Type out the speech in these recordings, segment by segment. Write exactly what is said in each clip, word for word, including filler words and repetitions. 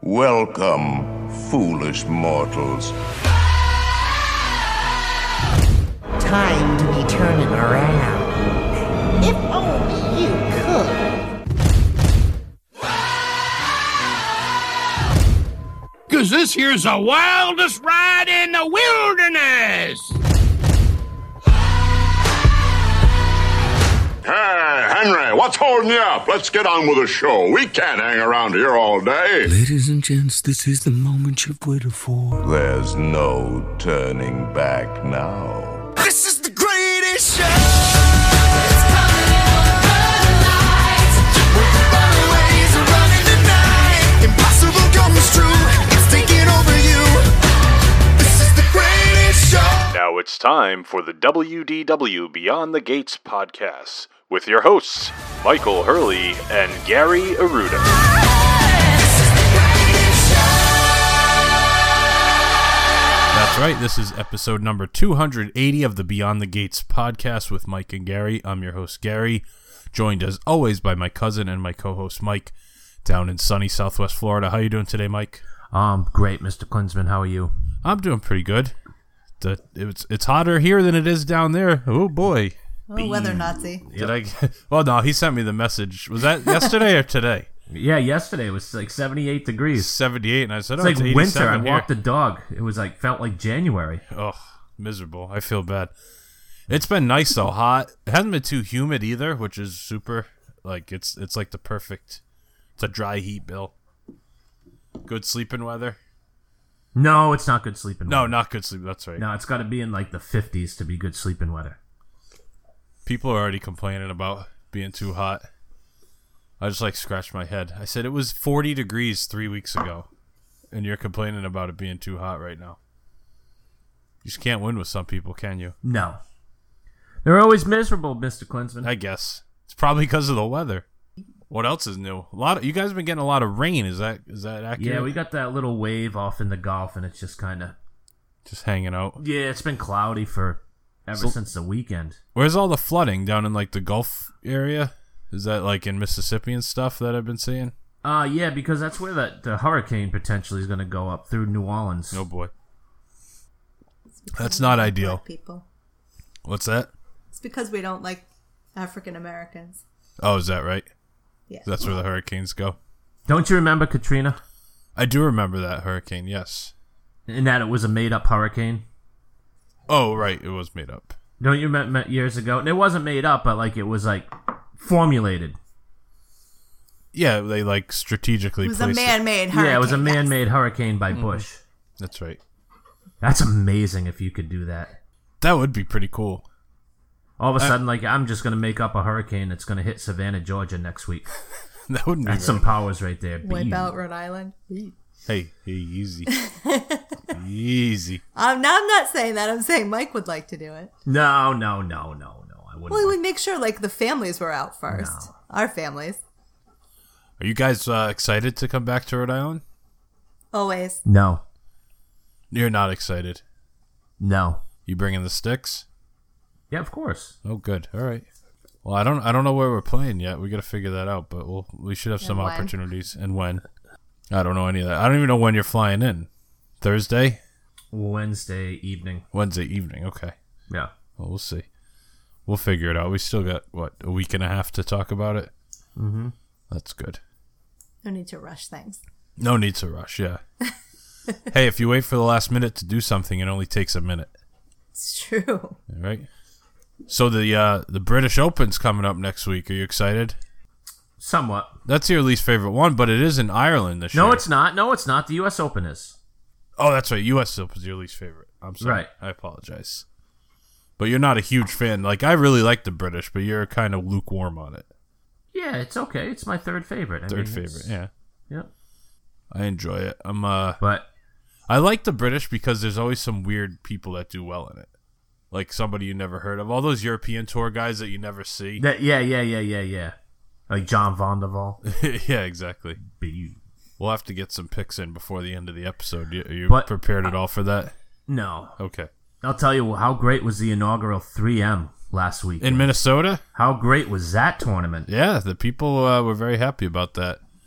Welcome, foolish mortals. Time to be turning around. If only you could. Cause this here's the wildest ride in the wilderness! Hey, Henry, what's holding you up? Let's get on with the show. We can't hang around here all day. Ladies and gents, this is the moment you've waited for. There's no turning back now. This is the greatest show! It's coming over the lights. With the runaways are running the night. Impossible comes true. It's taking over you. This is the greatest show. Now it's time for the W D W Beyond the Gates podcast with your hosts, Michael Hurley and Gary Aruda. That's right, this is episode number two hundred eighty of the Beyond the Gates podcast with Mike and Gary. I'm your host, Gary, joined as always by my cousin and my co-host, Mike, down in sunny Southwest Florida. How you doing today, Mike? Um, great, Mister Klinsman. How are you? I'm doing pretty good. The, it's it's hotter here than it is down there. Oh, boy. Oh, weather Nazi. Did I? Well, no, he sent me the message. Was that yesterday or today? Yeah, yesterday it was like seventy-eight degrees. seventy-eight, and I said, it's oh, like it's winter. I here. walked the dog. It was like, felt like January. Oh, miserable. I feel bad. It's been nice, though, hot. It hasn't been too humid either, which is super. Like, it's it's like the perfect, it's a dry heat bill. Good sleeping weather. No, it's not good sleeping No, weather. not good sleep. That's right. No, it's got to be in like the fifties to be good sleeping weather. People are already complaining about being too hot. I just like scratched my head. I said it was forty degrees three weeks ago, and you're complaining about it being too hot right now. You just can't win with some people, can you? No. They're always miserable, Mister Klinsman. I guess it's probably because of the weather. What else is new? A lot of you guys have been getting a lot of rain. Is that is that accurate? Yeah, we got that little wave off in the Gulf, and it's just kind of just hanging out. Yeah, it's been cloudy for ever so, since the weekend. Where's all the flooding down in like the Gulf area? Is that like in Mississippi and stuff that I've been seeing? Uh yeah, because that's where that the hurricane potentially is going to go up through New Orleans. Oh boy, that's not ideal. People. What's that? It's because we don't like African Americans. Oh, is that right? Yeah. That's where the hurricanes go. Don't you remember Katrina? I do remember that hurricane, yes. And that it was a made-up hurricane? Oh, right. It was made up. Don't you remember years ago? And it wasn't made up, but like it was like formulated. Yeah, they like strategically It was placed a man-made hurricane. Yeah, it was a man-made yes. hurricane by mm-hmm. Bush. That's right. That's amazing if you could do that. That would be pretty cool. All of a sudden, I, like, I'm just going to make up a hurricane that's going to hit Savannah, Georgia next week. That wouldn't That's be some powers right there. Wipe out Rhode Island. Hey, hey, easy. Easy. Um, now I'm not saying that. I'm saying Mike would like to do it. No, no, no, no, no. I wouldn't. Well, he like... would make sure, like, the families were out first. No. Our families. Are you guys uh, excited to come back to Rhode Island? Always. No. You're not excited? No. You bringing the sticks? Yeah, of course. Oh, good. All right. Well, I don't, I don't know where we're playing yet. We got to figure that out, but we'll, we should have some and opportunities. And when? I don't know any of that. I don't even know when you're flying in. Thursday? Wednesday evening. Wednesday evening. Okay. Yeah. Well, we'll see. We'll figure it out. We still got what, a week and a half to talk about it. Mm-hmm. That's good. No need to rush things. No need to rush. Yeah. Hey, if you wait for the last minute to do something, it only takes a minute. It's true. All right. So the uh, the British Open's coming up next week. Are you excited? Somewhat. That's your least favorite one, but it is in Ireland this year. No, it's not. No, it's not. The U S Open is. Oh, that's right. U S Open's your least favorite. I'm sorry. Right. I apologize. But you're not a huge fan. Like, I really like the British, but you're kind of lukewarm on it. Yeah, it's okay. It's my third favorite. I Third mean, favorite, it's... yeah. Yep. I enjoy it. I'm uh But I like the British because there's always some weird people that do well in it. Like somebody you never heard of. All those European tour guys that you never see. That, yeah, yeah, yeah, yeah, yeah. Like John Vonderval. Yeah, exactly. B. We'll have to get some picks in before the end of the episode. You, are you but, prepared at all for that? No. Okay. I'll tell you how great was the inaugural three M last week. In Minnesota? How great was that tournament? Yeah, the people uh, were very happy about that.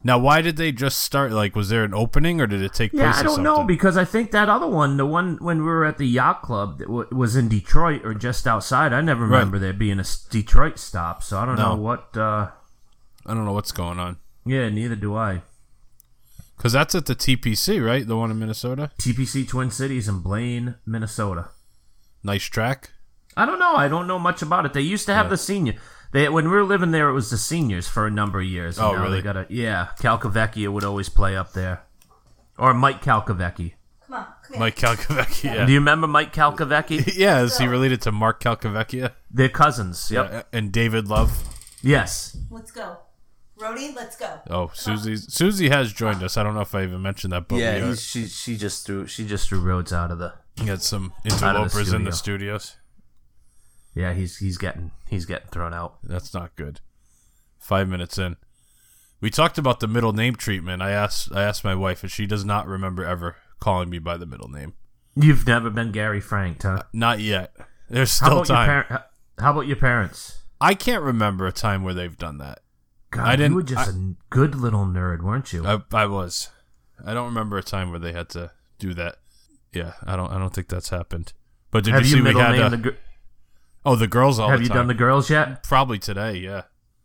Now, why did they just start? Like, was there an opening, or did it take Yeah, place? I or don't know, something? because I think that other one, the one when we were at the yacht club, that w- was in Detroit or just outside. I never Right. remember there being a s- Detroit stop, so I don't No. know what. Uh, I don't know what's going on. yeah, neither do I. Because that's at the T P C, right? The one in Minnesota. T P C Twin Cities in Blaine, Minnesota. Nice track. I don't know. I don't know much about it. They used to have Yeah. the senior. They when we were living there, it was the seniors for a number of years. and Oh, now really? They got a, yeah, Calcavecchia would always play up there, or Mike Calcavecchi. Come on, come here. Mike Calcavecchia. Yeah. Do you remember Mike Calcavecchi? yeah, is he related to Mark Calcavecchia? They're cousins. Yep. Yeah, and David Love. Yes. Let's go. Rhodey, let's go. Oh, Susie. Susie has joined us. I don't know if I even mentioned that, but we Yeah, are- he's, she she just threw she just threw Rhodes out of the. we had some Out of the interlopers in the studio. studios. Yeah, he's he's getting he's getting thrown out. That's not good. Five minutes in, we talked about the middle name treatment. I asked I asked my wife, and she does not remember ever calling me by the middle name. You've never been Gary Frank, huh? Not yet. There's How still about your time. par- How about your parents? I can't remember a time where they've done that. God, I didn't. you were just I- a good little nerd, weren't you? I, I was. I don't remember a time where they had to do that. Yeah, I don't. I don't think that's happened. But did have you you see we middle had? named Uh, the gr- oh, the girls all Have the you time. done the girls yet? Probably today. Yeah,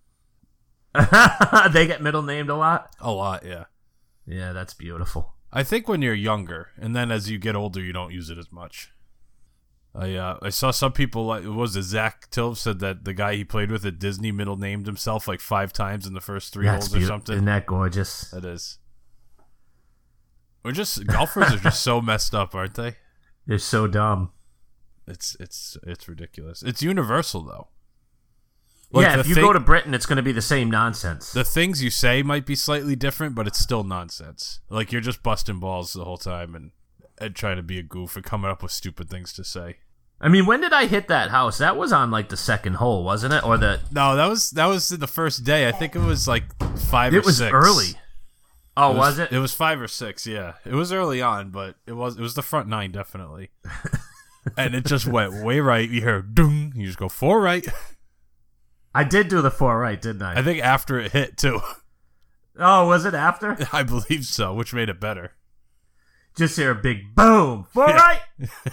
They get middle named a lot. a lot. Yeah. Yeah, that's beautiful. I think when you're younger, and then as you get older, you don't use it as much. I uh, I saw some people like what was it Zach Tilf said that the guy he played with at Disney middle named himself like five times in the first three That's holes or beaut- something. Isn't that gorgeous? That is. We're just golfers are just so messed up, aren't they? They're so dumb. It's it's it's ridiculous. It's universal though. yeah, the if you thing- go to Britain, it's going to be the same nonsense. the things you say might be slightly different, but it's still nonsense. Like you're just busting balls the whole time and, and trying to be a goof and coming up with stupid things to say. I mean, when did I hit that house? That was on like the second hole, wasn't it? Or the No, that was that was the first day. I think it was like five or it was six. early. Oh, was, it? It was five or six. Yeah, it was early on, but it was it was the front nine definitely. And it just went way right. You hear dung. You just go four right. I did do the four right, didn't I? I think after it hit too. Oh, was it after? I believe so, which made it better. Just hear a big boom. Four Yeah. right.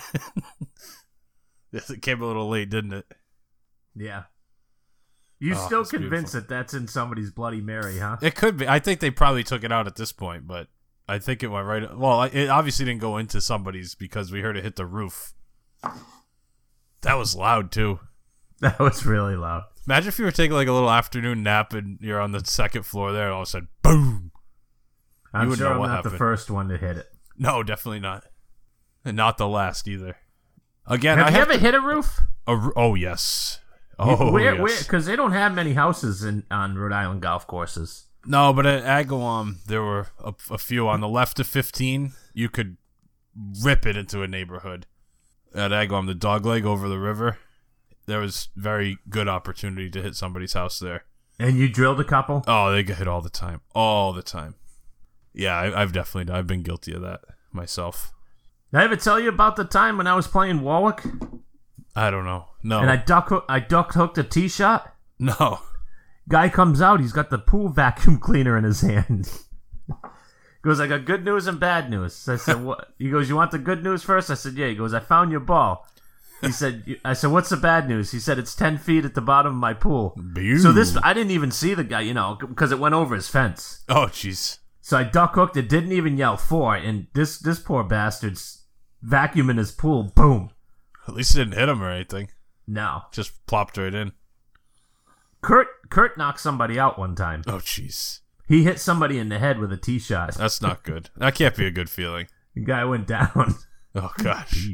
Yes, it came a little late, didn't it? Yeah. You Oh, still it's convinced beautiful. that that's in somebody's Bloody Mary, huh? It could be. I think they probably took it out at this point, but I think it went right. Well, it obviously didn't go into somebody's because we heard it hit the roof. That was loud too. That was really loud. Imagine if you were taking like a little afternoon nap and you're on the second floor there, and all of a sudden, boom! You I'm wouldn't sure know I'm what not happened. the first one to hit it. No, definitely not, and not the last either. Again, Have I you have ever hit a roof? a r- oh yes, oh where, yes. where? Because they don't have many houses in on Rhode Island golf courses. No, but at Agawam, there were a, a few on the left of fifteen. You could rip it into a neighborhood. At Agawam, the dogleg over the river, there was very good opportunity to hit somebody's house there. And you drilled a couple? Oh, they get hit all the time. All the time. Yeah, I, I've definitely I've been guilty of that myself. Did I ever tell you about the time when I was playing Warwick I don't know. No. and I duck hoo- I duck hooked a tee shot? no. Guy comes out, he's got the pool vacuum cleaner in his hand. Goes, I got good news and bad news. I said, what? He goes, you want the good news first? I said, yeah. He goes, I found your ball. He said, I said, what's the bad news? He said, it's ten feet at the bottom of my pool. Boo. So this, I didn't even see the guy, you know, because it went over his fence. Oh, jeez. So I duck hooked it, didn't even yell four, and this this poor bastard's vacuum in his pool, boom. At least it didn't hit him or anything. No. Just plopped right in. Kurt Kurt knocked somebody out one time. Oh, jeez. He hit somebody in the head with a tee shot. That's not good. That can't be a good feeling. The guy went down. Oh, gosh.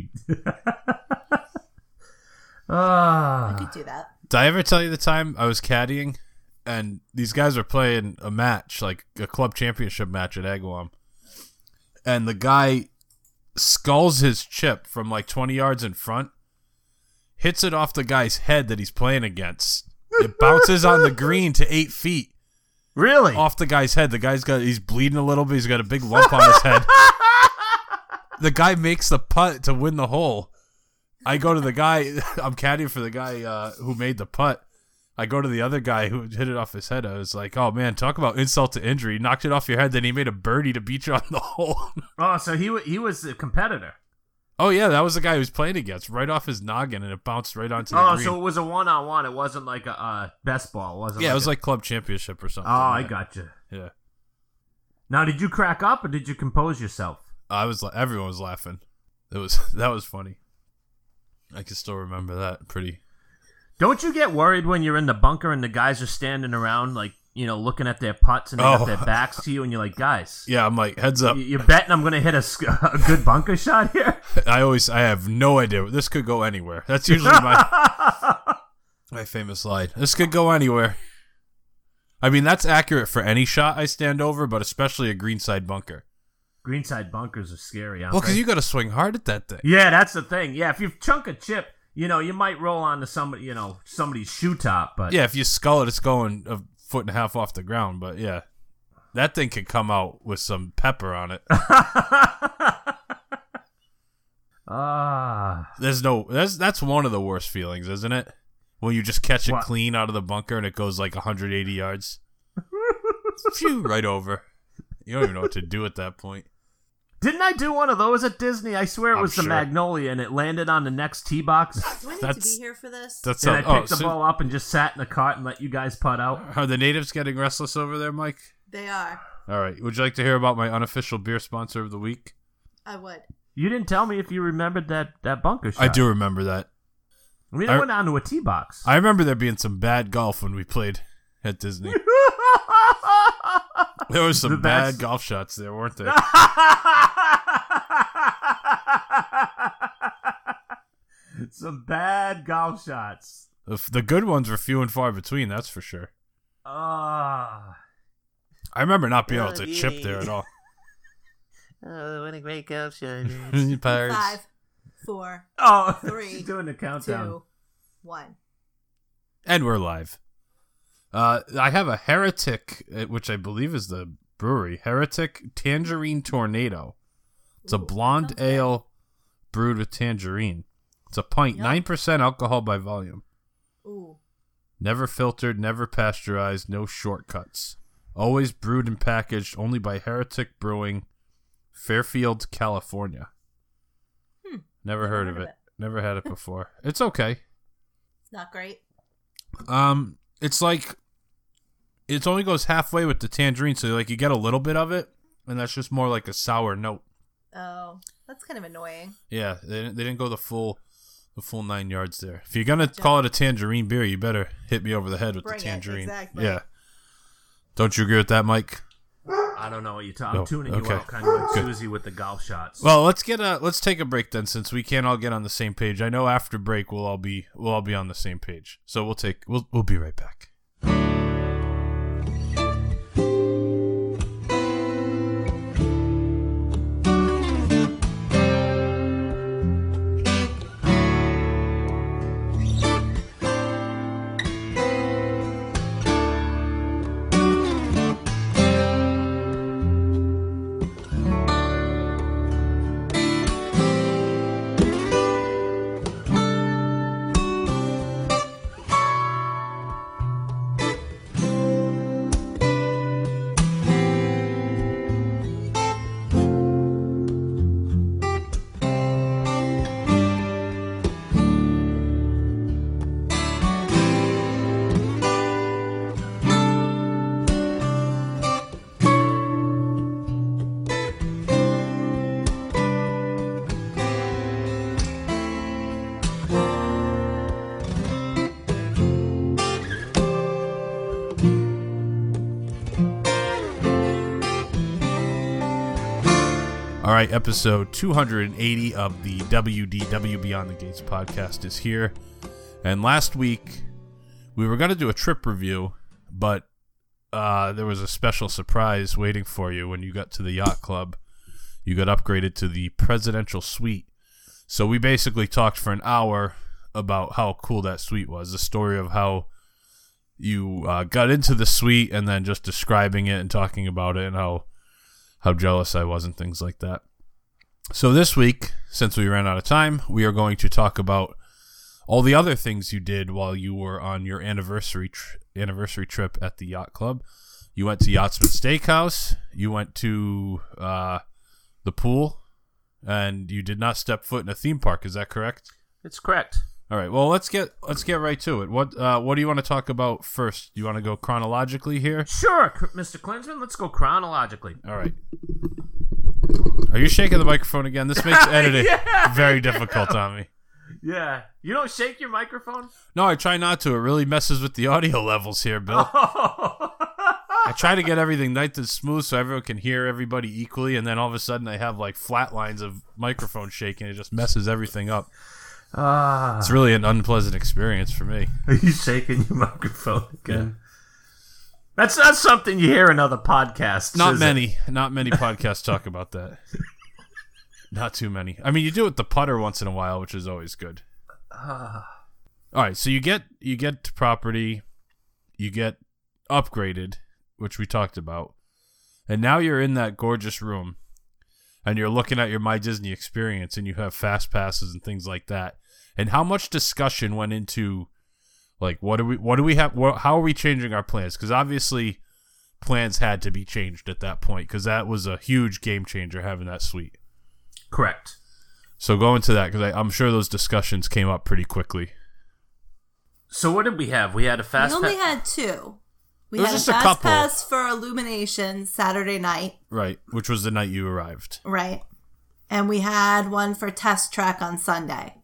Ah. I could do that. Did I ever tell you the time I was caddying and these guys were playing a match, like a club championship match at Agawam, and the guy sculls his chip from like twenty yards in front, hits it off the guy's head that he's playing against. It bounces on the green to eight feet. Really? Off the guy's head. The guy's got, he's bleeding a little bit. He's got a big lump on his head. The guy makes the putt to win the hole. I go to the guy, I'm caddying for the guy uh, who made the putt. I go to the other guy who hit it off his head. I was like, oh, man, talk about insult to injury. He knocked it off your head, then he made a birdie to beat you on the hole. Oh, so he, w- he was a competitor. Oh, yeah, that was the guy he was playing against. Right off his noggin, and it bounced right onto the Oh, green. so it was a one-on-one. It wasn't like a uh, best ball. It wasn't Yeah, like it was a... like club championship or something. Oh, I yeah. gotcha. Yeah. Now, did you crack up or did you compose yourself? I was. Everyone was laughing. It was That was funny. I can still remember that pretty. Don't you get worried when you're in the bunker and the guys are standing around, like, you know, looking at their putts and they Oh. got their backs to you and you're like, guys. Yeah, I'm like, heads up. You're betting I'm going to hit a, sc- a good bunker shot here? I always, I have no idea. This could go anywhere. That's usually my my famous line. This could go anywhere. I mean, that's accurate for any shot I stand over, but especially a greenside bunker. Greenside bunkers are scary, aren't Well, because they? you got to swing hard at that thing. Yeah, that's the thing. Yeah, if you chunk a chip, you know, you might roll onto somebody, you know, somebody's shoe top, but Yeah, if you skull it, it's going a foot and a half off the ground. But yeah, that thing could come out with some pepper on it. Ah, There's no, that's that's one of the worst feelings, isn't it? When you just catch it What? clean out of the bunker and it goes like one hundred eighty yards. Phew, right over. You don't even know what to do at that point. didn't I do one of those at Disney? I swear it I'm was the sure. Magnolia, and it landed on the next tee box. Do I need That's- to be here for this? That's And I how, picked oh, the so ball up and just sat in the cart and let you guys putt out. are the natives getting restless over there, Mike? They are. All right. Would you like to hear about my unofficial beer sponsor of the week? I would. You didn't tell me if you remembered that, that bunker shot. I do remember that. I mean, I- it went onto a tee box. I remember there being some bad golf when we played at Disney. There was some The bad best. golf shots there, weren't there? Some bad golf shots. The, the good ones were few and far between, that's for sure. Ah. I remember not being Oh, able to chip there at all. Oh, what a great golf shot. Pirates. Five, four, Oh, Three, she's doing the countdown. two, one. And we're live. Uh, I have a Heretic, uh, which I believe is the brewery. Heretic Tangerine Tornado. It's a Ooh, blonde sounds good. ale brewed with tangerine. It's a pint, Yum. nine percent alcohol by volume. Ooh. Never filtered, never pasteurized, no shortcuts. Always brewed and packaged only by Heretic Brewing, Fairfield, California. Hmm. Never heard, of it. Never had it before. It's okay. It's not great. Um, it's like it only goes halfway with the tangerine, so like you get a little bit of it, and that's just more like a sour note. Oh, that's kind of annoying. Yeah, they didn't, they didn't go the full the full nine yards there. If you're gonna call it a tangerine beer, you better hit me over the head with Bring the it, tangerine. exactly. Yeah. Don't you agree with that, Mike? I don't know what you're talking. I'm Oh, tuning okay. you out, kind of like Good. Susie with the golf shots. Well, let's get a let's take a break then, since we can't all get on the same page. I know after break we'll all be we'll all be on the same page. So we'll take we'll we'll be right back. All right, episode two hundred eighty of the W D W Beyond the Gates podcast is here. And last week, we were going to do a trip review, but uh, there was a special surprise waiting for you when you got to the yacht club. You got upgraded to the presidential suite. So we basically talked for an hour about how cool that suite was. The story of how you uh, got into the suite and then just describing it and talking about it and how how jealous I was and things like that. So this week, since we ran out of time, we are going to talk about all the other things you did while you were on your anniversary tr- anniversary trip at the yacht club. You went to Yachtsman Steakhouse. You went to uh, the pool, and you did not step foot in a theme park. Is that correct? It's correct. All right. Well, let's get let's get right to it. What uh, what do you want to talk about first? You want to go chronologically here? Sure, Mister Klinsman. Let's go chronologically. All right. Are you shaking the microphone again? This makes editing Yeah, very difficult on me. Yeah. You don't shake your microphone? No, I try not to. It really messes with the audio levels here, Bill. I try to get everything nice and smooth so everyone can hear everybody equally, and then all of a sudden I have like flat lines of microphone shaking. It just messes everything up. Ah. It's really an unpleasant experience for me. Are you shaking your microphone again? Yeah. That's not something you hear in other podcasts. Not is many. It? Not many podcasts talk about that. Not too many. I mean, you do it with the putter once in a while, which is always good. Ah. All right, so you get you get to property, you get upgraded, which we talked about, and now you're in that gorgeous room, and you're looking at your My Disney experience, and you have fast passes and things like that. And how much discussion went into, like, what do we what do we have? What, how are we changing our plans? Because obviously, plans had to be changed at that point, because that was a huge game changer having that suite. Correct. So go into that, because I'm sure those discussions came up pretty quickly. So what did we have? We had a fast. We only pa- had two. We There had a was just a fast couple. pass for Illumination Saturday night. Right, which was the night you arrived. Right. And we had one for Test Track on Sunday.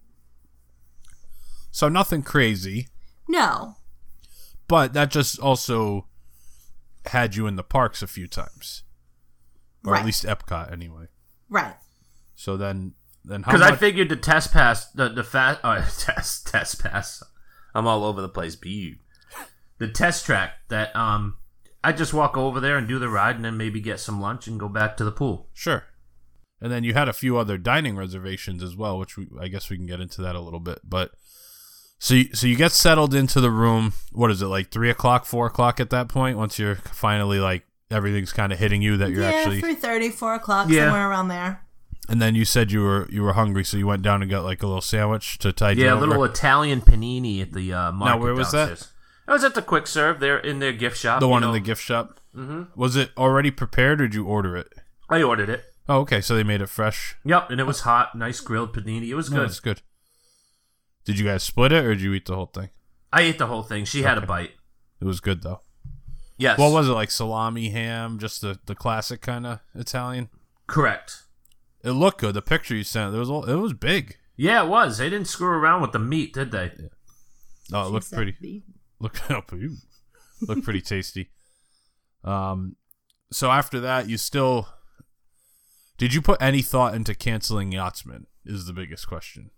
So nothing crazy. No. But that just also had you in the parks a few times. Or Right. at least Epcot, anyway. Right. So then, then how Because much... I figured the test pass, the the fast uh, test test pass. I'm all over the place. Be the test track that um, I just walk over there and do the ride, and then maybe get some lunch and go back to the pool. Sure. And then you had a few other dining reservations as well, which we, I guess we can get into that a little bit. But so you, so you get settled into the room. What is it, like three o'clock, four o'clock at that point? Once you're finally like everything's kind of hitting you that you're yeah, actually three thirty, four o'clock, Yeah. somewhere around there. And then you said you were you were hungry, so you went down and got like a little sandwich to tide you Yeah, a over. little Italian panini at the uh, market. Now, where was that? downstairs. I was at the Quick Serve. They're in their gift shop. The you one know. in the gift shop. Mm-hmm. Was it already prepared, or did you order it? I ordered it. Oh, okay. So they made it fresh. Yep, and it was hot, nice grilled panini. It was No, good. that's good. Did you guys split it, or did you eat the whole thing? I ate the whole thing. She had a Okay. bite. It was good though. Yes. What was it, like salami, ham, just the, the classic kind of Italian? Correct. It looked good. The picture you sent, it was all- it was big. Yeah, it was. They didn't screw around with the meat, did they? Yeah. Oh, it She looked said pretty. beef. Looked up. Looked pretty tasty. Um, so after that, you still did you put any thought into canceling Yachtsman? Is the biggest question.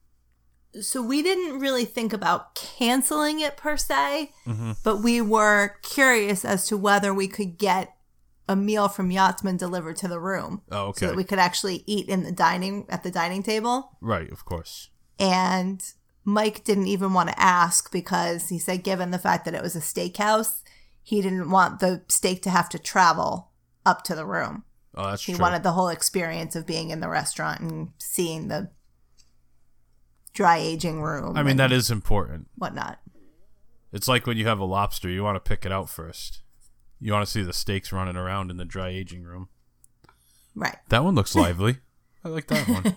So we didn't really think about canceling it per se, Mm-hmm. but we were curious as to whether we could get a meal from Yachtsman delivered to the room. Oh, okay. So that we could actually eat in the dining at the dining table. Right, of course. And Mike didn't even want to ask because he said, given the fact that it was a steakhouse, he didn't want the steak to have to travel up to the room. Oh, that's He true. wanted the whole experience of being in the restaurant and seeing the dry aging room. I mean, and that is important. whatnot. It's like when you have a lobster, you want to pick it out first. You want to see the steaks running around in the dry aging room. Right. That one looks lively. I like that one.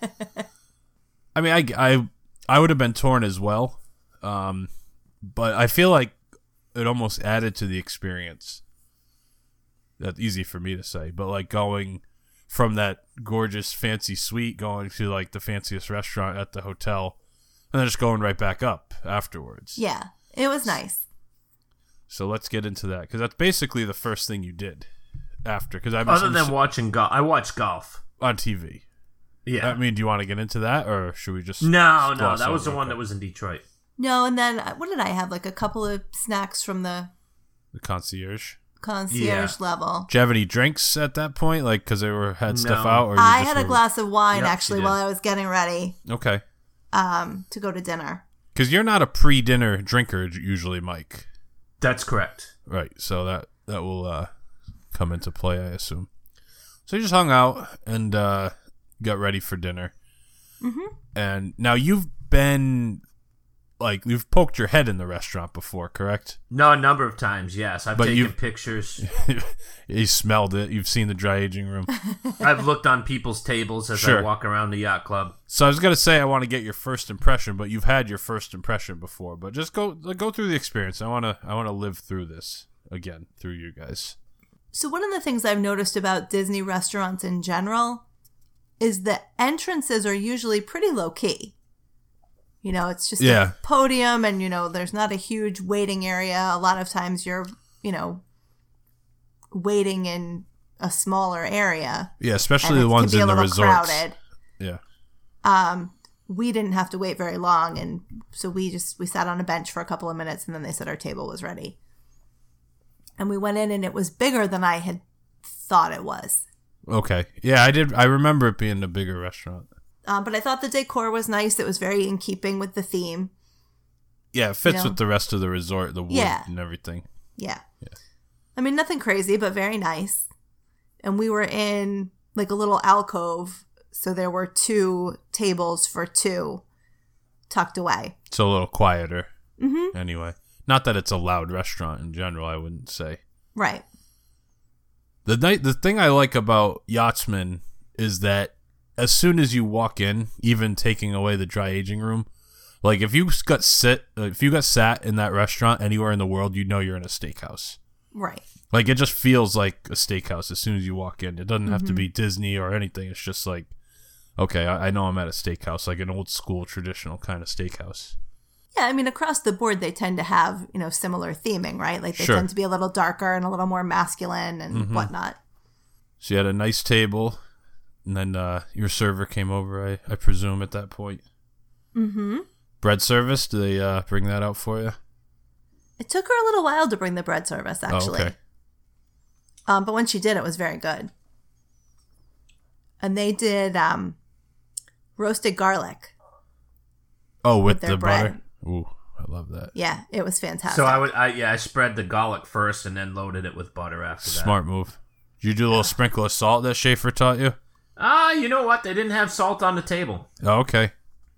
I mean, I, I, I would have been torn as well. Um, but I feel like it almost added to the experience. That's easy for me to say. But like going from that gorgeous fancy suite going to like the fanciest restaurant at the hotel and then just going right back up afterwards. Yeah. It was nice. So let's get into that because that's basically the first thing you did after. Because I've Other than watching golf, I watched golf on T V. Yeah. I mean, do you want to get into that, or should we just? No, no, gloss that was the over one it? that was in Detroit. No, and then uh, what did I have? Like a couple of snacks from the The concierge. concierge Yeah. level. Did you have any drinks at that point, like because they were had stuff No. out? Or you I just had a were- glass of wine Yep, actually she did. while I was getting ready Okay, um, to go to dinner. because you're not a pre-dinner drinker usually, Mike. That's correct. Right. So that that will uh, come into play, I assume. So you just hung out and uh, got ready for dinner. Mm-hmm. And now you've been like you've poked your head in the restaurant before, correct? No, a number of times, yes. I've But taken you've- pictures. You smelled it. You've seen the dry aging room. I've looked on people's tables as Sure. I walk around the yacht club. So I was gonna say I want to get your first impression, but you've had your first impression before. But just go go through the experience. I wanna I wanna live through this again through you guys. So one of the things I've noticed about Disney restaurants in general is the entrances are usually pretty low key. You know, it's just Yeah. a podium and, you know, there's not a huge waiting area. A lot of times you're, you know, waiting in a smaller area. Yeah, especially and the it ones can be in a the little resorts. crowded. Yeah. Um, we didn't have to wait very long, and so we just we sat on a bench for a couple of minutes, and then they said our table was ready. And we went in, and it was bigger than I had thought it was. Okay. Yeah, I did. I remember it being a bigger restaurant. Um, but I thought the decor was nice. It was very in keeping with the theme. Yeah, it fits You know? with the rest of the resort, the wood Yeah. and everything. Yeah. I mean, nothing crazy, but very nice. And we were in like a little alcove, so there were two tables for two tucked away. It's a little quieter. Mm-hmm. Anyway, not that it's a loud restaurant in general. I wouldn't say. Right. The night, the thing I like about Yachtsman is that as soon as you walk in, even taking away the dry aging room, like if you got sit, if you got sat in that restaurant anywhere in the world, you know you're in a steakhouse. Right. Like it just feels like a steakhouse as soon as you walk in. It doesn't have to Mhm. be Disney or anything. It's just like, okay, I, I know I'm at a steakhouse, like an old school traditional kind of steakhouse. Yeah, I mean, across the board, they tend to have, you know, similar theming, right? Like they Sure. tend to be a little darker and a little more masculine and Mhm. whatnot. So you had a nice table, and then uh, your server came over, I, I presume, at that point. Mm-hmm. Bread service, do they uh, bring that out for you? It took her a little while to bring the bread service, actually. Oh, okay. Um, but when she did, it was very good. And they did um, roasted garlic. Oh, with, With their the bread. butter? Ooh, I love that. Yeah, it was fantastic. So I would, I, yeah, I spread the garlic first and then loaded it with butter after that. Smart move. Did you do a little sprinkle of salt that Schaefer taught you? Ah, you know what? They didn't have salt on the table. Oh, okay.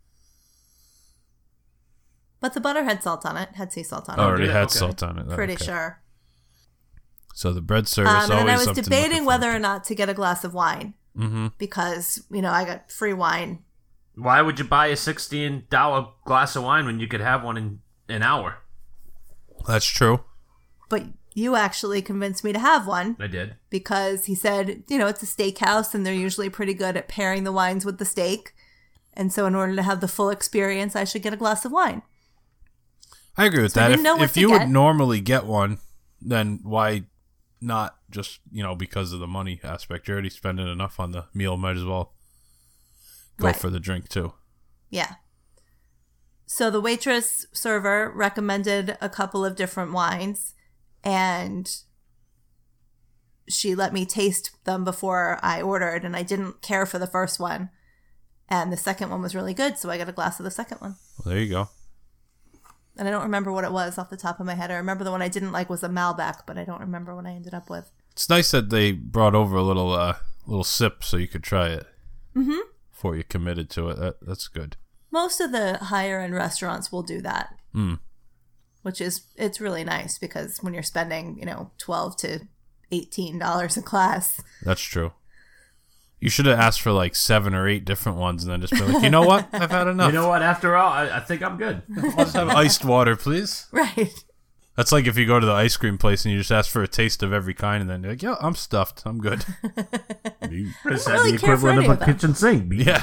But the butter had salt on it, had sea salt on it. Oh, already did it? had Okay. salt on it. Oh, Pretty okay. sure. So the bread service, Um, and always then I was something debating looking whether or not to get a glass of wine Mm-hmm. because, you know, I got free wine. Why would you buy a sixteen dollar glass of wine when you could have one in an hour? That's true. But you actually convinced me to have one I did. because he said, you know, it's a steakhouse and they're usually pretty good at pairing the wines with the steak. And so in order to have the full experience, I should get a glass of wine. I agree with So I that. didn't If, know what if to you get. would normally get one, then why not just, you know, because of the money aspect? You're already spending enough on the meal. Might as well go Right. for the drink, too. Yeah. So the waitress server recommended a couple of different wines and she let me taste them before I ordered, and I didn't care for the first one. And the second one was really good, so I got a glass of the second one. Well, there you go. And I don't remember what it was off the top of my head. I remember the one I didn't like was a Malbec, but I don't remember what I ended up with. It's nice that they brought over a little uh, little sip so you could try it Mm-hmm. before you committed to it. That, that's good. Most of the higher end restaurants will do that, Mm. which is, it's really nice because when you're spending, you know, twelve to eighteen dollars a class. That's true. You should have asked for like seven or eight different ones and then just been like, you know what? I've had enough. You know what? After all, I, I think I'm good. Let's have iced water, please. Right. That's like if you go to the ice cream place and you just ask for a taste of every kind and then you're like, yeah, I'm stuffed. I'm good. It's really the care for equivalent any of of a them. kitchen sink. Yeah.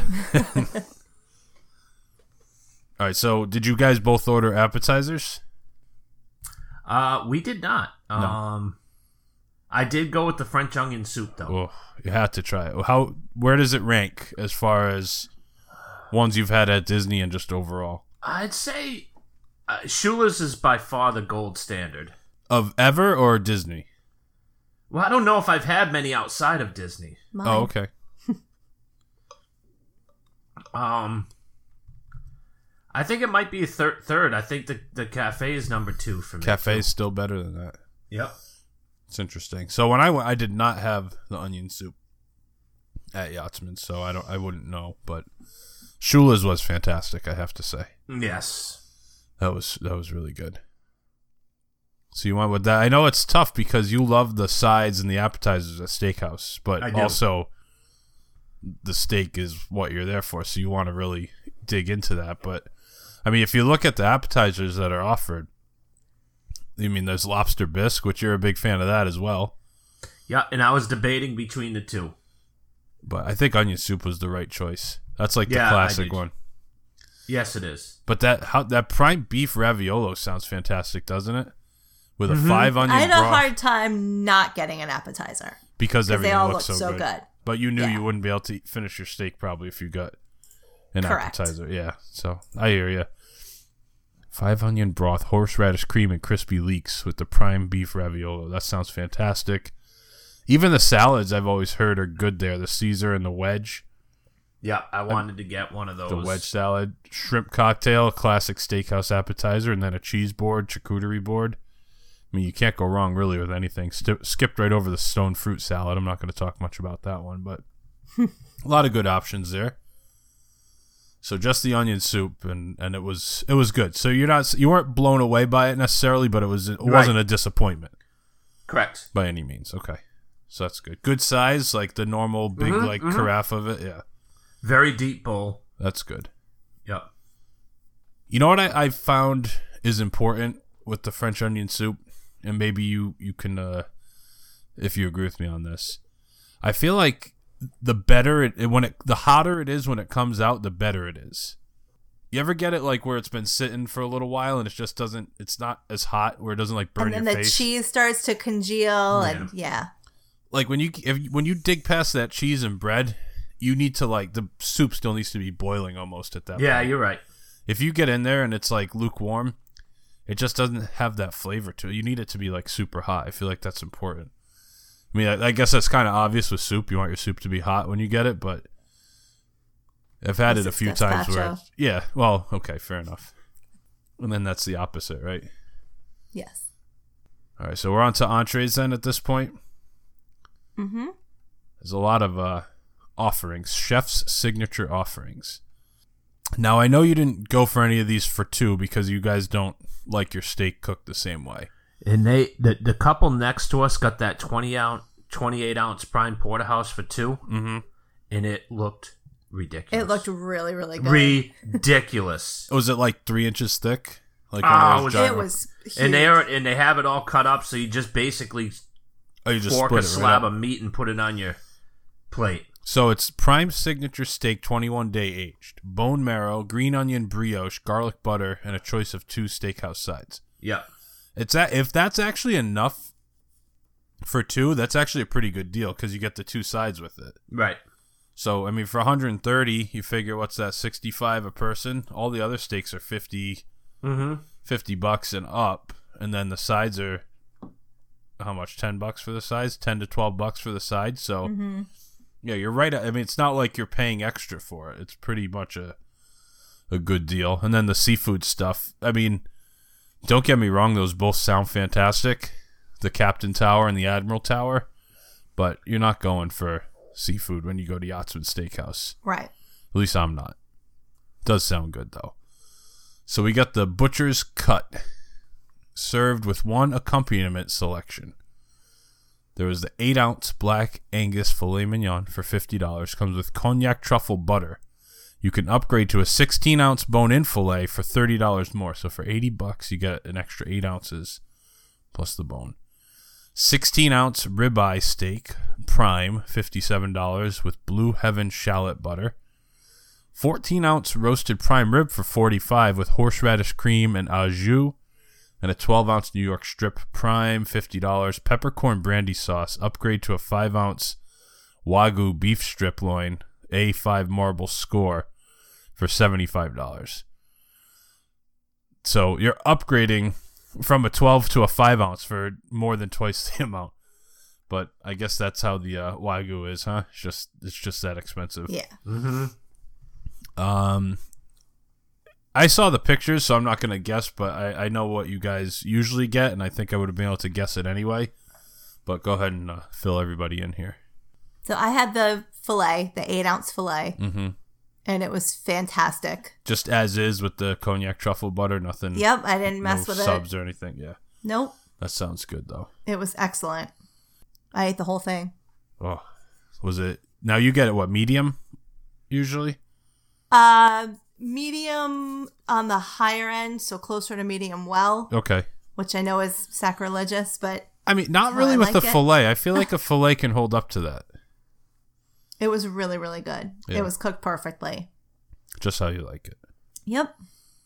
All right. So did you guys both order appetizers? Uh, we did not. No. Um, I did go with the French onion soup though. Oh, you had to try it. How? Where does it rank as far as ones you've had at Disney and just overall? I'd say uh, Shula's is by far the gold standard. Of ever or Disney? Well, I don't know if I've had many outside of Disney. Mine. Oh, okay. Um, I think it might be thir- third. I think the the cafe is number two for me. Cafe is too. still better than that. Yep. It's interesting. So when I went, I did not have the onion soup at Yachtsman, so I don't, I wouldn't know. But Shula's was fantastic, I have to say. Yes. That was that was really good. So you went with that. I know it's tough because you love the sides and the appetizers at Steakhouse, but I do. also the steak is what you're there for, so you want to really dig into that. But I mean, if you look at the appetizers that are offered, I mean, there's lobster bisque, which you're a big fan of that as well. Yeah, and I was debating between the two. But I think onion soup was the right choice. That's like Yeah, the I classic did. one. Yes, it is. But that how, that prime beef raviolo sounds fantastic, doesn't it? With a Mhm. five onion I had a broth, hard time not getting an appetizer. because they everything all looks look so, so good. good. But you knew Yeah. you wouldn't be able to eat, finish your steak probably if you got an Correct. appetizer. Yeah, so I hear you. Five onion broth, horseradish cream, and crispy leeks with the prime beef raviolo. That sounds fantastic. Even the salads I've always heard are good there. The Caesar and the wedge. Yeah, I wanted to get one of those. The wedge salad, shrimp cocktail, classic steakhouse appetizer, and then a cheese board, charcuterie board. I mean, you can't go wrong really with anything. St- skipped right over the stone fruit salad. I'm not going to talk much about that one, but a lot of good options there. So just the onion soup, and, and it was it was good. So you're not you weren't blown away by it necessarily, but it was it wasn't Right. a disappointment Correct. by any means. Okay, so that's good. Good size, like the normal big Mhm, like mhm. carafe of it. Yeah, Very deep bowl. that's good. Yep. You know what I, I found is important with the French onion soup, and maybe you you can, uh, if you agree with me on this. I feel like the better it, it when it the hotter it is when it comes out, the better it is. You ever get it like where it's been sitting for a little while and it just doesn't, it's not as hot where it doesn't like burn And then your the face. cheese starts to congeal, and yeah. Like when you if, when you dig past that cheese and bread, you need to like the soup still needs to be boiling almost at that Yeah, point. you're right. If you get in there and it's like lukewarm, it just doesn't have that flavor to it. You need it to be like super hot. I feel like that's important. I mean, I, I guess that's kind of obvious with soup. You want your soup to be hot when you get it, but I've had This it a is few times where, gazpacho. yeah, well, okay, fair enough. And then that's the opposite, right? Yes. All right, so we're on to entrees then at this point. Mm-hmm. There's a lot of uh, offerings, chef's signature offerings. Now, I know you didn't go for any of these for two because you guys don't like your steak cooked the same way. And they the, the couple next to us got that twenty ounce, twenty-eight ounce prime porterhouse for two, mm-hmm. and it looked ridiculous. It looked really, really good. ridiculous. Was it like three inches thick? Like Oh, one of it those was- giant- It was huge. and they are and they have it all cut up, so you just basically Oh, you just fork split a it right slab up. of meat and put it on your plate. So it's prime signature steak, twenty-one day aged, bone marrow, green onion brioche, garlic butter, and a choice of two steakhouse sides. Yep. It's a, if that's actually enough for two, that's actually a pretty good deal because you get the two sides with it. Right. So I mean, for one hundred thirty, you figure what's that, sixty-five a person? All the other steaks are fifty, Mm-hmm. fifty bucks and up, and then the sides are how much? ten bucks for the sides, ten to twelve bucks for the sides. So. Mm-hmm. Yeah, you're right. I mean, it's not like you're paying extra for it. It's pretty much a a good deal. And then the seafood stuff. I mean, don't get me wrong; those both sound fantastic, the Captain Tower and the Admiral Tower. But you're not going for seafood when you go to Yachtsman Steakhouse. Right. At least I'm not. Does sound good though. So we got the butcher's cut, served with one accompaniment selection. There was the eight ounce Black Angus filet mignon for fifty dollars. Comes with cognac truffle butter. You can upgrade to a sixteen ounce bone-in filet for thirty dollars more. So for eighty bucks, you get an extra eight ounces plus the bone. sixteen ounce ribeye steak, prime, fifty-seven dollars with Blue Heaven shallot butter. fourteen ounce roasted prime rib for forty-five dollars with horseradish cream and au jus. And a twelve ounce New York strip prime, fifty dollars. Peppercorn brandy sauce. Upgrade to a five ounce Wagyu beef strip loin, A five marble score for seventy-five dollars. So you're upgrading from a twelve to a five ounce for more than twice the amount. But I guess that's how the uh, Wagyu is, huh? It's just it's just that expensive. Yeah. Mm-hmm. Um, I saw the pictures, so I'm not going to guess, but I, I know what you guys usually get, and I think I would have been able to guess it anyway. But go ahead and uh, fill everybody in here. So I had the filet, the eight ounce filet. Mm-hmm. and it was fantastic. Just as is with the cognac truffle butter, nothing. Yep, I didn't mess no with it. subs or anything. Yeah. Nope. That sounds good though. It was excellent. I ate the whole thing. Oh, was it? Now you get it what, medium usually? Uh, medium on the higher end, so closer to medium well. Okay. Which I know is sacrilegious, but I mean, not how really I with like the it. fillet. I feel like a fillet can hold up to that. It was really, really good. Yeah. It was cooked perfectly. Just how you like it. Yep.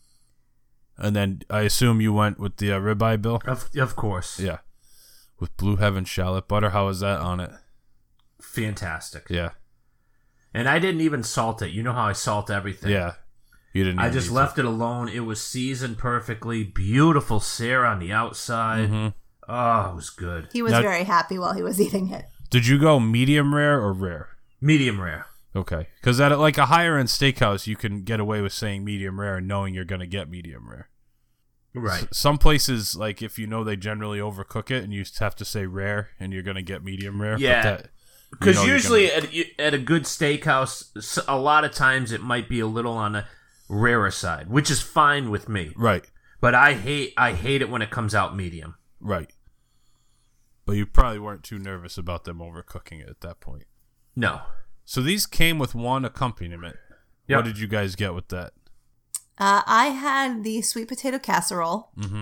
And then I assume you went with the uh, ribeye, Bill? Of, of course. Yeah. With Blue Heaven shallot butter. How was that on it? Fantastic. Yeah. And I didn't even salt it. You know how I salt everything. Yeah. You didn't. I even just need left it alone. It was seasoned perfectly. Beautiful sear on the outside. Mm-hmm. Oh, it was good. He was Now- very happy while he was eating it. Did you go medium rare or rare? Medium rare. Okay. Because at like a higher end steakhouse, you can get away with saying medium rare and knowing you're going to get medium rare. Right. S- some places, like if you know they generally overcook it and you have to say rare and you're going to get medium rare. Yeah. But that, you Because know you're usually gonna- at, at a good steakhouse, s- a lot of times it might be a little on the rarer side, which is fine with me. Right. But I hate I hate it when it comes out medium. Right. But you probably weren't too nervous about them overcooking it at that point. No. So these came with one accompaniment. Yep. What did you guys get with that? Uh, I had the sweet potato casserole, Mm-hmm.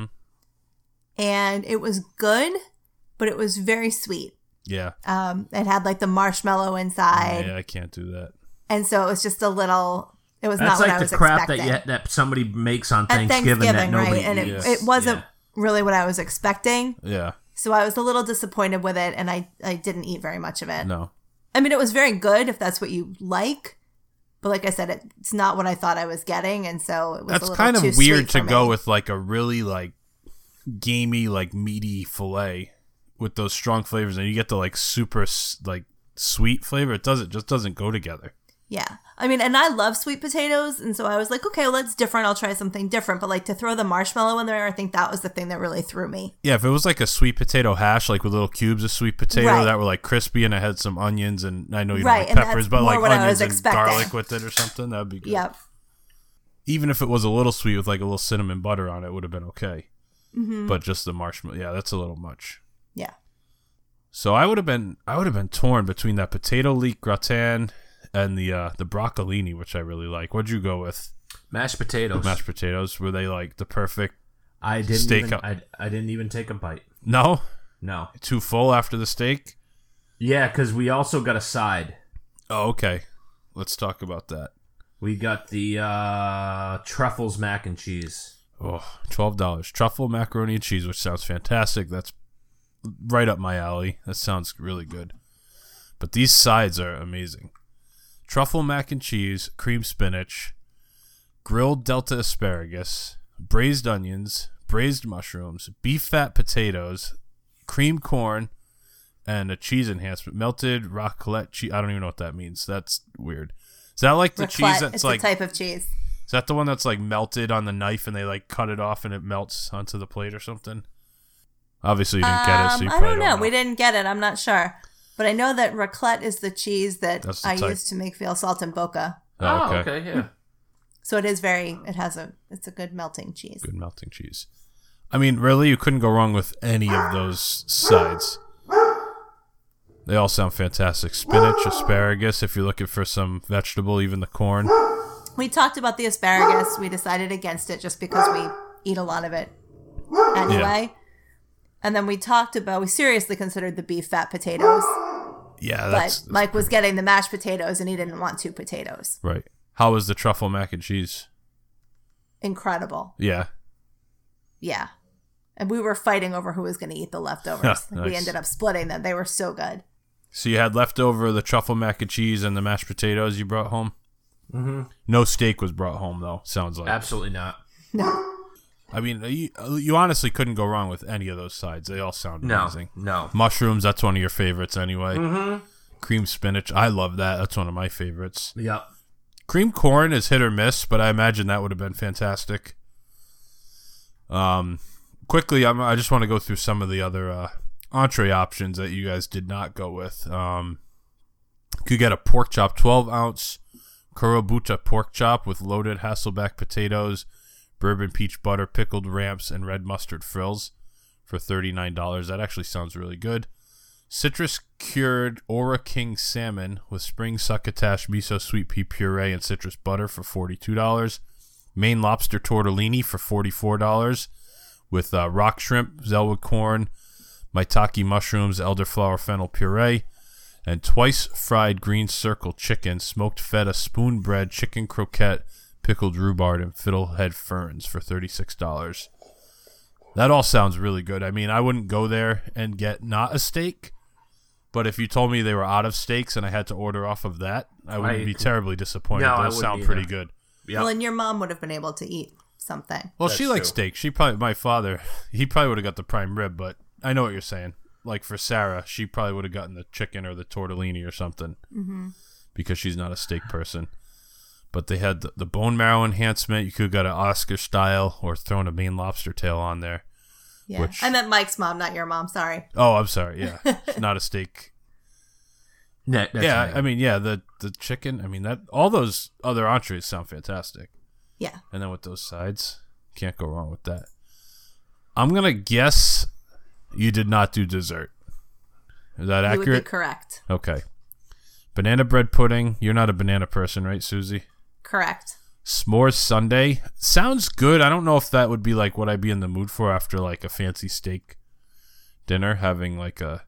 and it was good, but it was very sweet. Yeah. Um, it had like the marshmallow inside, Yeah, I can't do that. and so it was just a little. It was That's not what like I was the crap expecting. that you, that somebody makes on At Thanksgiving, Thanksgiving, that nobody right? And it, eats. it wasn't Yeah. really what I was expecting. Yeah. So I was a little disappointed with it, and I, I didn't eat very much of it. No. I mean, it was very good if that's what you like. But like I said, it, it's not what I thought I was getting, and so it was That's a little kind too of weird sweet to for go me. with like a really like gamey, like meaty fillet with those strong flavors, and you get the like super s- like sweet flavor. It doesn't just doesn't go together. Yeah. I mean, and I love sweet potatoes, and so I was like, okay, well, that's different. I'll try something different. But like to throw the marshmallow in there, I think that was the thing that really threw me. Yeah, if it was like a sweet potato hash, like with little cubes of sweet potato Right. that were like crispy and it had some onions and I know you Right, don't and like peppers, that's but more like what I onions was and expecting. garlic with it or something, that would be good. Yep. Even if it was a little sweet with like a little cinnamon butter on it, would have been okay. Mhm. But just the marshmallow, yeah, that's a little much. Yeah. So I would have been I would have been torn between that potato leek gratin and the uh, the broccolini, which I really like. What'd you go with? Mashed potatoes. Mashed potatoes. Were they like the perfect? I didn't steak even, up- I, I didn't even take a bite. No, No. too full after the steak. Yeah, because we also got a side. Oh, okay. Let's talk about that. We got the uh, truffles mac and cheese. Oh, twelve dollars. Truffle macaroni and cheese, which sounds fantastic. That's right up my alley. That sounds really good. But these sides are amazing. Truffle mac and cheese, cream spinach, grilled Delta asparagus, braised onions, braised mushrooms, beef fat potatoes, cream corn, and a cheese enhancement. Melted raclette cheese. I don't even know what that means. That's weird. Is that like the Raclette, cheese that's it's like... a type of cheese. Is that the one that's like melted on the knife and they like cut it off and it melts onto the plate or something? Obviously, you didn't get it, so you Um, I probably don't know. don't know. We didn't get it. I'm not sure. But I know that raclette is the cheese that That's the I type. use to make veal saltimbocca. Oh, okay. yeah. So it is very, it has a, it's a good melting cheese. Good melting cheese. I mean, really, you couldn't go wrong with any of those sides. They all sound fantastic. Spinach, asparagus, if you're looking for some vegetable, even the corn. We talked about the asparagus. We decided against it just because we eat a lot of it anyway. And then we talked about, we seriously considered the beef fat potatoes. Yeah, that's, But Mike was getting the mashed potatoes and he didn't want two potatoes. right. How was the truffle mac and cheese? Incredible. Yeah. Yeah. And we were fighting over who was going to eat the leftovers. Nice. We ended up splitting them. They were so good. So you had leftover the truffle mac and cheese and the mashed potatoes you brought home? Mm-hmm. No steak was brought home, though, sounds like. Absolutely not. No. I mean, you, you honestly couldn't go wrong with any of those sides. They all sound No, amazing. no. Mushrooms, that's one of your favorites anyway. Mm-hmm. Cream spinach, I love that. That's one of my favorites. Yep. Cream corn is hit or miss, but I imagine that would have been fantastic. Um, quickly, I'm, I just want to go through some of the other uh, entree options that you guys did not go with. Um, you could get a pork chop twelve ounce, Kurobuta pork chop with loaded Hasselback potatoes, bourbon peach butter, pickled ramps, and red mustard frills for thirty-nine dollars. That actually sounds really good. Citrus cured Ora King salmon with spring succotash, miso sweet pea puree, and citrus butter for forty-two dollars. Maine lobster tortellini for forty-four dollars with uh, rock shrimp, Zelwood corn, maitake mushrooms, elderflower fennel puree, and twice fried green circle chicken, smoked feta, spoon bread, chicken croquette, pickled rhubarb, and fiddlehead ferns for thirty-six dollars. That all sounds really good. I mean, I wouldn't go there and get not a steak, but if you told me they were out of steaks and I had to order off of that, I wouldn't I- be terribly disappointed. No, I Those wouldn't sound either. pretty good. Yep. Well, and your mom would have been able to eat something. Well, That's she likes true. steak. She probably, my father, he probably would have got the prime rib, but I know what you're saying. Like for Sarah, she probably would have gotten the chicken or the tortellini or something Mm-hmm. because she's not a steak person. But they had the, the bone marrow enhancement. You could have got an Oscar style or thrown a Maine lobster tail on there. Yeah. Which- I meant Mike's mom, not your mom. Sorry. Oh, I'm sorry. Yeah, not a steak. That- that's yeah, right. I mean, yeah, the the chicken. I mean, that all those other entrees sound fantastic. Yeah. And then with those sides, can't go wrong with that. I'm gonna guess you did not do dessert. Is that You would accurate? be correct. Okay. Banana bread pudding. You're not a banana person, right, Susie? Correct. S'mores sundae. Sounds good. I don't know if that would be like what I'd be in the mood for after like a fancy steak dinner, having like a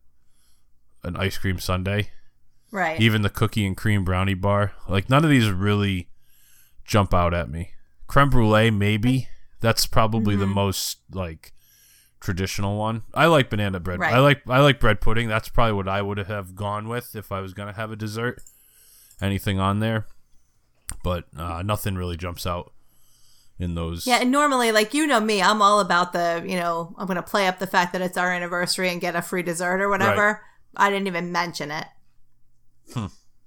an ice cream sundae. Right. Even the cookie and cream brownie bar. Like none of these really jump out at me. Creme brulee, maybe. That's probably the Mhm. most like traditional one. I like banana bread. Right. I like I like bread pudding. That's probably what I would have gone with if I was gonna have a dessert. Anything on there, but uh, nothing really jumps out in those. Yeah, and normally, like, you know me, I'm all about the, you know, I'm going to play up the fact that it's our anniversary and get a free dessert or whatever. I didn't even mention it. Hmm.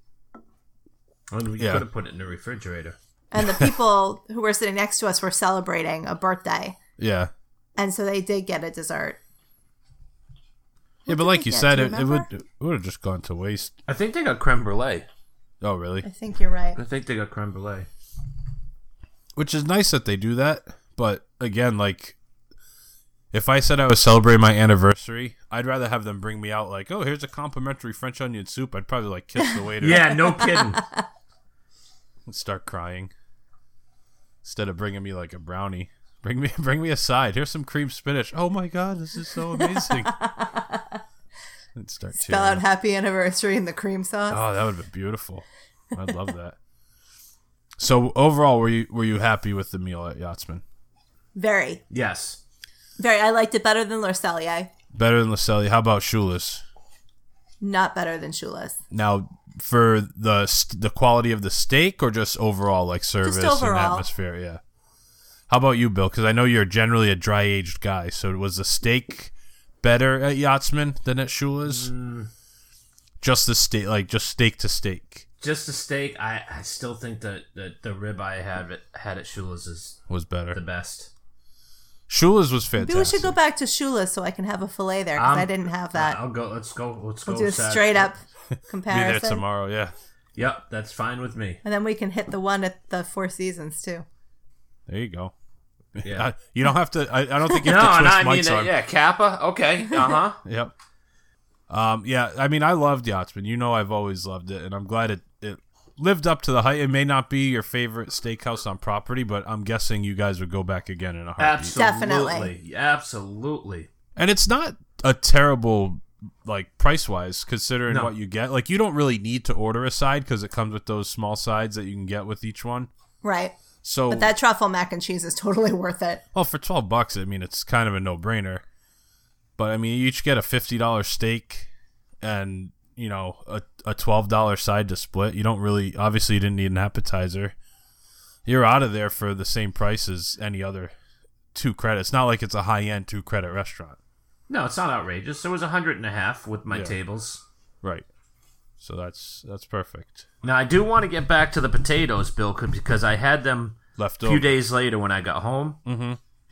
Well, you Yeah. could have put it in the refrigerator. And the people who were sitting next to us were celebrating a birthday. Yeah. And so they did get a dessert. Yeah, but did like they you get? said, Do you it, it would remember? it would have just gone to waste. I think they got creme brulee. Oh, really? I think you're right. I think they got creme brulee. Which is nice that they do that, but again, like, if I said I was celebrating my anniversary, I'd rather have them bring me out like, oh, here's a complimentary French onion soup. I'd probably like kiss the waiter. Yeah, no kidding. And start crying instead of bringing me like a brownie. Bring me, bring me a side. Here's some cream spinach. Oh my god, this is so amazing. And start Spell tearing out happy anniversary in the cream sauce. Oh, that would have been beautiful. I'd love that. So overall, were you were you happy with the meal at Yachtsman? Very. Yes. Very. I liked it better than L'Orcellier. Better than Le Cellier. How about Shula's? Not better than Shula's. Now, for the st- the quality of the steak, or just overall like service and overall. atmosphere? Yeah. How about you, Bill? Because I know you're generally a dry aged guy. So was the steak better at Yachtsman than at Shula's? Mm. Just the steak, like just steak to steak, Just the steak. I, I still think that the, the rib I had at, had at Shula's is was better. the best. Shula's was fantastic. Maybe we should go back to Shula's so I can have a filet there because Um, I didn't have that. I'll go. Let's go. Let's We'll go. do a Saturday. straight up Be there comparison. tomorrow. Yeah. Yep, that's fine with me. And then we can hit the one at the Four Seasons too. There you go. Yeah. I- you don't have to. I, I don't think you No, have to and twist I mean, Mike's uh, arm. yeah, Kappa. Okay. Uh huh. Yep. Um. Yeah. I mean, I loved Yachtsman. You know, I've always loved it, and I'm glad it it lived up to the hype. It may not be your favorite steakhouse on property, but I'm guessing you guys would go back again in a heartbeat. Absolutely. Definitely. Absolutely. And it's not a terrible like price wise considering No. what you get. Like you don't really need to order a side because it comes with those small sides that you can get with each one. Right. So, But that truffle mac and cheese is totally worth it. well, for twelve bucks, I mean, it's kind of a no brainer. But I mean, you each get a fifty dollar steak and you know a a twelve dollar side to split. You don't really, obviously, you didn't need an appetizer. You're out of there for the same price as any other two credit. It's not like it's a high end two credit restaurant. No, it's not outrageous. There was a hundred and a half with my Yeah. tables. Right. So that's that's perfect. Now I do want to get back to the potatoes, Bill, 'cause- because I had them Left a few over. days later when I got home, Mm-hmm.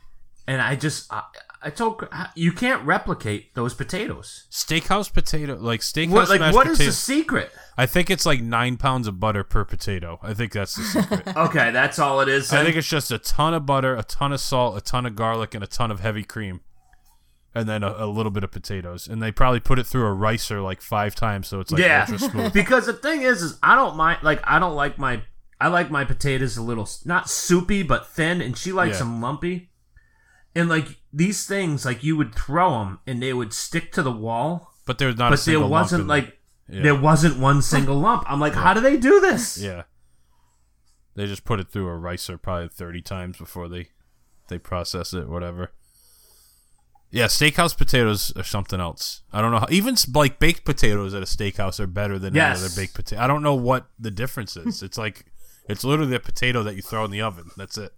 and I just I, I told her, you can't replicate those potatoes. Steakhouse potato, like steakhouse What, like mashed what is potato- the secret? I think it's like nine pounds of butter per potato. I think that's the secret. Okay, that's all it is. I then? think it's just a ton of butter, a ton of salt, a ton of garlic, and a ton of heavy cream. And then a, a little bit of potatoes. And they probably put it through a ricer like five times so it's like yeah, ultra smooth. because the thing is, is I don't mind. Like I don't like my I like my potatoes a little not soupy but thin, and she likes Yeah. them lumpy. And like these things, like you would throw them and they would stick to the wall. But there's not a But there single lump wasn't in like there. Yeah. there wasn't one single lump. I'm like, how do they do this? Yeah. They just put it through a ricer probably thirty times before they, they process it, whatever. Yeah, steakhouse potatoes are something else. I don't know. How, even like baked potatoes at a steakhouse are better than Yes. any other baked potato. I don't know what the difference is. It's like, it's literally a potato that you throw in the oven. That's it.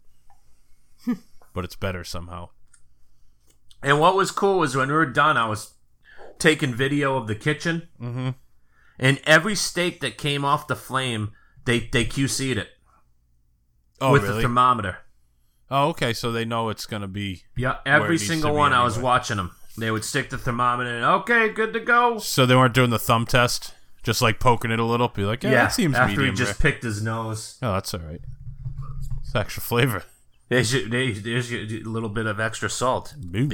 But it's better somehow. And what was cool was when we were done, I was taking video of the kitchen, Mm-hmm. and every steak that came off the flame, they they Q C'd it Oh, with really? the thermometer. Oh, okay. So they know it's going to be. Yeah, where it every needs single to be one. I was anyway. watching them. They would stick the thermometer in. Okay, good to go. So they weren't doing the thumb test? Just like poking it a little? Be like, yeah, that seems after medium he just rare. picked his nose. Oh, that's all right. It's extra flavor. There's, your, there's, there's your, a little bit of extra salt. And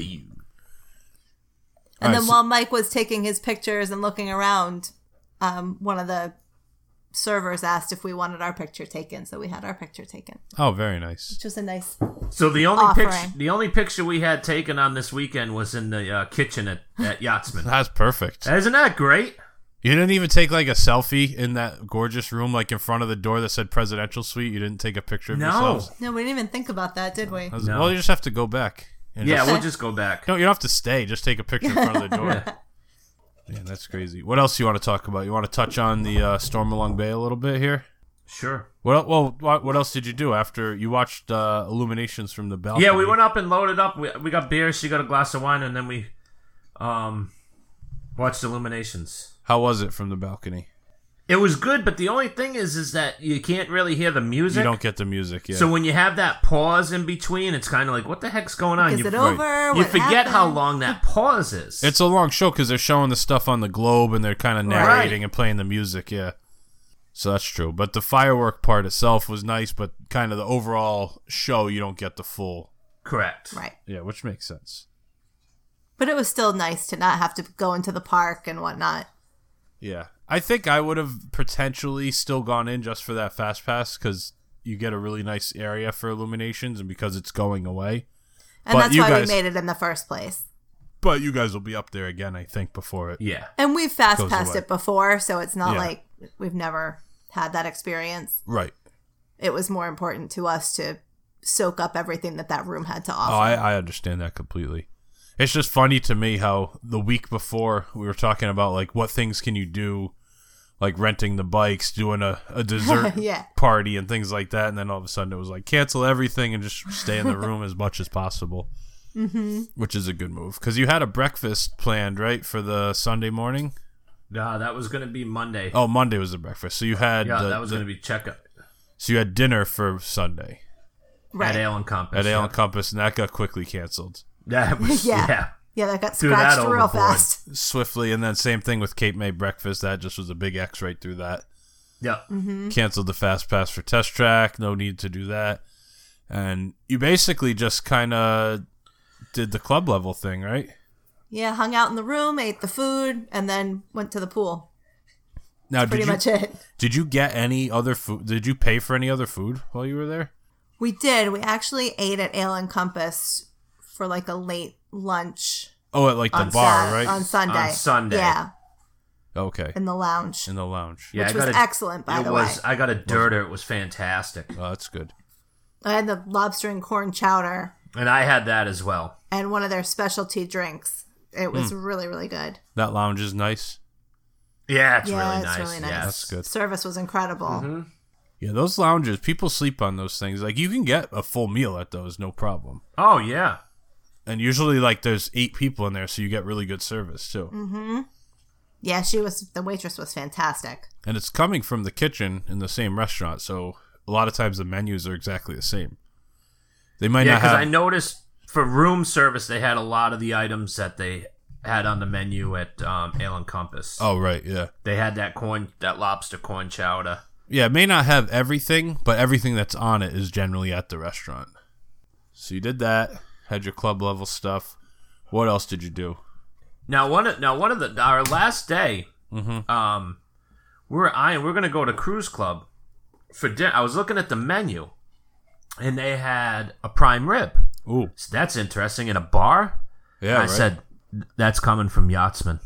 All right, then so- while Mike was taking his pictures and looking around, um, one of the servers asked if we wanted our picture taken, so we had our picture taken, Oh, very nice. which was a nice. So the only Offering. picture, the only picture we had taken on this weekend was in the uh, kitchen at, at Yachtsman. That's perfect. Isn't that great? You didn't even take like a selfie in that gorgeous room, like in front of the door that said presidential suite. You didn't take a picture of No. yourselves. No, we didn't even think about that, did we? I was- No. Well, you just have to go back. and Yeah, just- we'll just go back. No, you don't have to stay. Just take a picture in front of the door. Yeah, that's crazy. What else you want to talk about? You want to touch on the uh, Storm Along Bay a little bit here? Sure. What el- well, what, what else did you do after you watched uh, Illuminations from the balcony? Yeah, we went up and loaded up. We, we got beer. She got a glass of wine, and then we um watched Illuminations. How was it from the balcony? It was good, but the only thing is, is that you can't really hear the music. You don't get the music, yeah. So when you have that pause in between, it's kind of like, what the heck's going on? Is you, it over? You What forget how happened? long that pause is. It's a long show because they're showing the stuff on the globe and they're kind of narrating Right. and playing the music, yeah. So that's true. But the firework part itself was nice, but kind of the overall show, you don't get the full. Correct. Right. Yeah, which makes sense. But it was still nice to not have to go into the park and whatnot. Yeah. I think I would have potentially still gone in just for that fast pass because you get a really nice area for Illuminations and because it's going away. And But that's you why guys- we made it in the first place. But you guys will be up there again, I think, before it. Yeah. And we've fast Goes passed away. it before, so it's not Yeah. like we've never had that experience. Right. It was more important to us to soak up everything that that room had to offer. Oh, I, I understand that completely. It's just funny to me how the week before we were talking about like what things can you do, like renting the bikes, doing a, a dessert Yeah. party and things like that, and then all of a sudden it was like cancel everything and just stay in the room as much as possible, Mm-hmm. which is a good move because you had a breakfast planned right for the Sunday morning. Nah, that was going to be Monday. Oh, Monday was the breakfast, so you had yeah, the- that was the- going to be checkup so you had dinner for Sunday Right. at Ale and Compass. at Ale yeah. and Compass, and that got quickly canceled. That was, Yeah. yeah. Yeah, that got Threw that scratched real overboard. fast. Swiftly, and then same thing with Cape May breakfast. That just was a big X right through that. Yeah. Mm-hmm. Canceled the fast pass for test track. No need to do that. And you basically just kind of did the club level thing, right? Yeah, hung out in the room, ate the food, and then went to the pool. Now, Pretty did you much it. did you get any other food? Did you pay for any other food while you were there? We did. We actually ate at Ale and Compass for like a late lunch. Oh, at like the on bar, Sat- right? On Sunday. On Sunday. Yeah, Okay, in the lounge. in the lounge. Yeah, Which I was got a- excellent, by it the was, way. I got a dirter. It was fantastic. Oh, that's good. I had the lobster and corn chowder And I had that as well. and one of their specialty drinks. It was really, really good. That lounge is nice. Yeah, it's yeah, really it's nice. really nice. Yes. That's good. Service was incredible. Mm-hmm. Yeah, those lounges, people sleep on those things. Like you can get a full meal at those, no problem. Oh, yeah. And usually, like, there's eight people in there, so you get really good service too. Mm-hmm. Yeah, she was. The waitress was fantastic. And it's coming from the kitchen in the same restaurant, so a lot of times the menus are exactly the same. They might Yeah, not because have. I noticed for room service, they had a lot of the items that they had on the menu at um, Ale and Compass. Oh, right, yeah. They had that corn, that lobster corn chowder. Yeah, it may not have everything, but everything that's on it is generally at the restaurant. So you did that, had your club level stuff. What else did you do? Now one of now one of the our last day, Mm-hmm. um, we we're I we're gonna go to Cruise Club for dinner. I was looking at the menu, and they had a prime rib. Ooh, So that's interesting in a bar. yeah, I right? said that's coming from Yachtsman.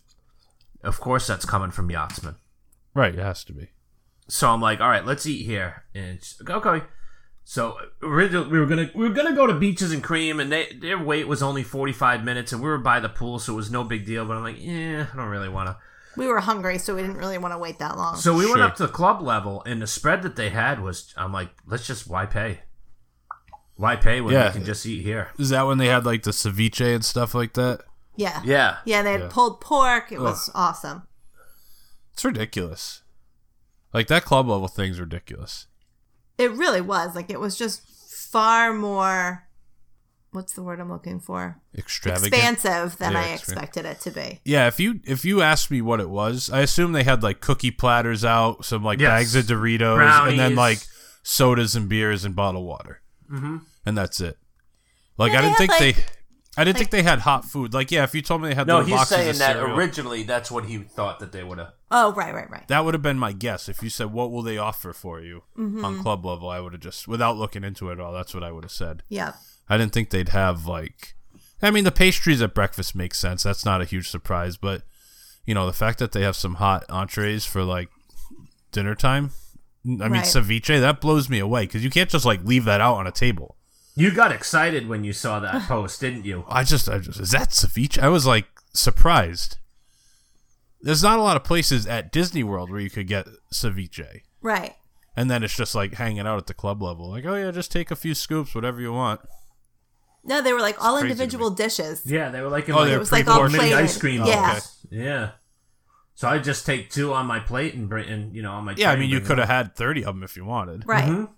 Of course, that's coming from Yachtsman. Right, it has to be. So I'm like, all right, let's eat here. And she's like, okay. So originally we were gonna we were gonna go to Beaches and Cream, and they their wait was only forty-five minutes, and we were by the pool, so it was no big deal. But I'm like, yeah, I don't really want to. We were hungry, so we didn't really want to wait that long. So we went Sure. up to the club level, and the spread that they had was, I'm like, let's just why pay? Why pay when Yeah. we can just eat here? Is that when they had like the ceviche and stuff like that? yeah. Yeah, Yeah, they had Yeah. pulled pork. It was awesome. It's ridiculous. Like that club level thing's ridiculous. It really was. Like, it was just far more, what's the word I'm looking for? Extravagant. Expansive than Yeah, I extra- expected it to be. Yeah, if you if you asked me what it was, I assume they had like cookie platters out, some like Yes. bags of Doritos, and then Brownies. like sodas and beers and bottled water, mm-hmm. and that's it. Like Yeah, I they didn't think had, they, like- I didn't think they had hot food. Like yeah, if you told me they had No, little he's boxes saying of that cereal, originally that's what he thought that they would have. Oh, right, right, right. that would have been my guess. If you said what will they offer for you Mm-hmm. on club level, I would have just without looking into it at all. That's what I would have said. Yeah. I didn't think they'd have like I mean the pastries at breakfast make sense. That's not a huge surprise, but you know, the fact that they have some hot entrees for like dinner time, I mean Right. ceviche, that blows me away cuz you can't just like leave that out on a table. You got excited when you saw that post, didn't you? I just I just is that ceviche? I was like surprised. There's not a lot of places at Disney World where you could get ceviche. Right. And then it's just like hanging out at the club level. Like, oh yeah, just take a few scoops, whatever you want. No, they were like all crazy to individual dishes. Yeah, they were like in Oh, like, they It were was like all pre-portioned? mini plated. ice cream. Yeah. balls. Yeah. So I just take two on my plate and bring, and you know, on my. Yeah, I tray mean, and you bring could them have had thirty of them if you wanted. Right. Mhm.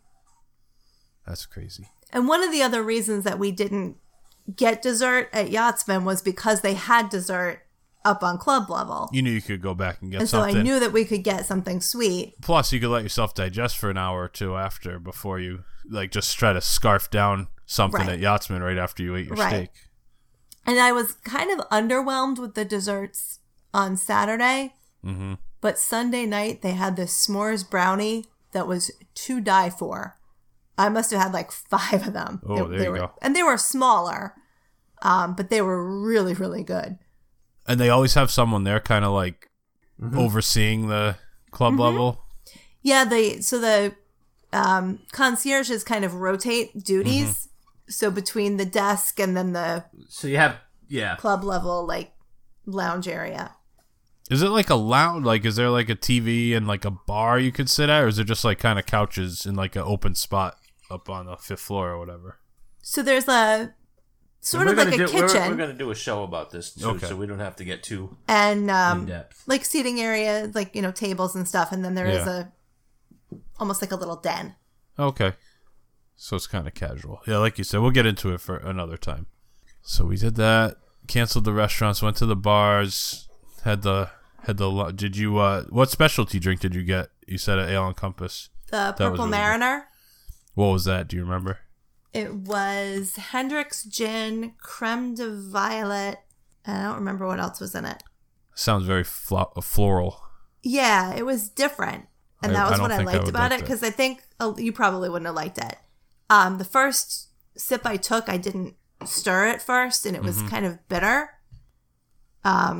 That's crazy. And one of the other reasons that we didn't get dessert at Yachtsman was because they had dessert up on club level. You knew you could go back and get And so something. I knew that we could get something sweet. Plus, you could let yourself digest for an hour or two after before you like just try to scarf down something Right. at Yachtsman right after you ate your Right. steak. And I was kind of underwhelmed with the desserts on Saturday. Mm-hmm. But Sunday night, they had this s'mores brownie that was to die for. I must have had like five of them. Oh, They- there they you were, go. And they were smaller, um, but they were really, really good. And they always have someone there, kind of like Mm-hmm. overseeing the club level. Yeah, they so the um, concierges kind of rotate duties. Mm-hmm. So between the desk and then the So you have yeah. club level like lounge area. Is it like a lounge? Like, is there like a T V and like a bar you could sit at, or is it just like kind of couches in like an open spot up on the fifth floor or whatever? So there's a sort And of we're like a gonna do- we're- kitchen We're, going to do a show about this too, Okay. so we don't have to get too and in um, depth. like seating area, like you know tables and stuff, and then there is Yeah. a almost like a little den. Okay. So it's kind of casual. Yeah, like you said, we'll get into it for another time. So we did that, canceled the restaurants, went to the bars, had the had the lu- did you uh what specialty drink did you get? You said at Ale and Compass. The was Purple really good. Mariner. What was that? Do you remember? It was Hendrick's gin, creme de violet, and I don't remember what else was in it. Sounds very flo- floral. Yeah, it was different, and I- that I was don't what I think I liked would about like it that. because I think oh, you probably wouldn't have liked it. Um, the first sip I took, I didn't stir it first, and it was Mm-hmm. kind of bitter. Um,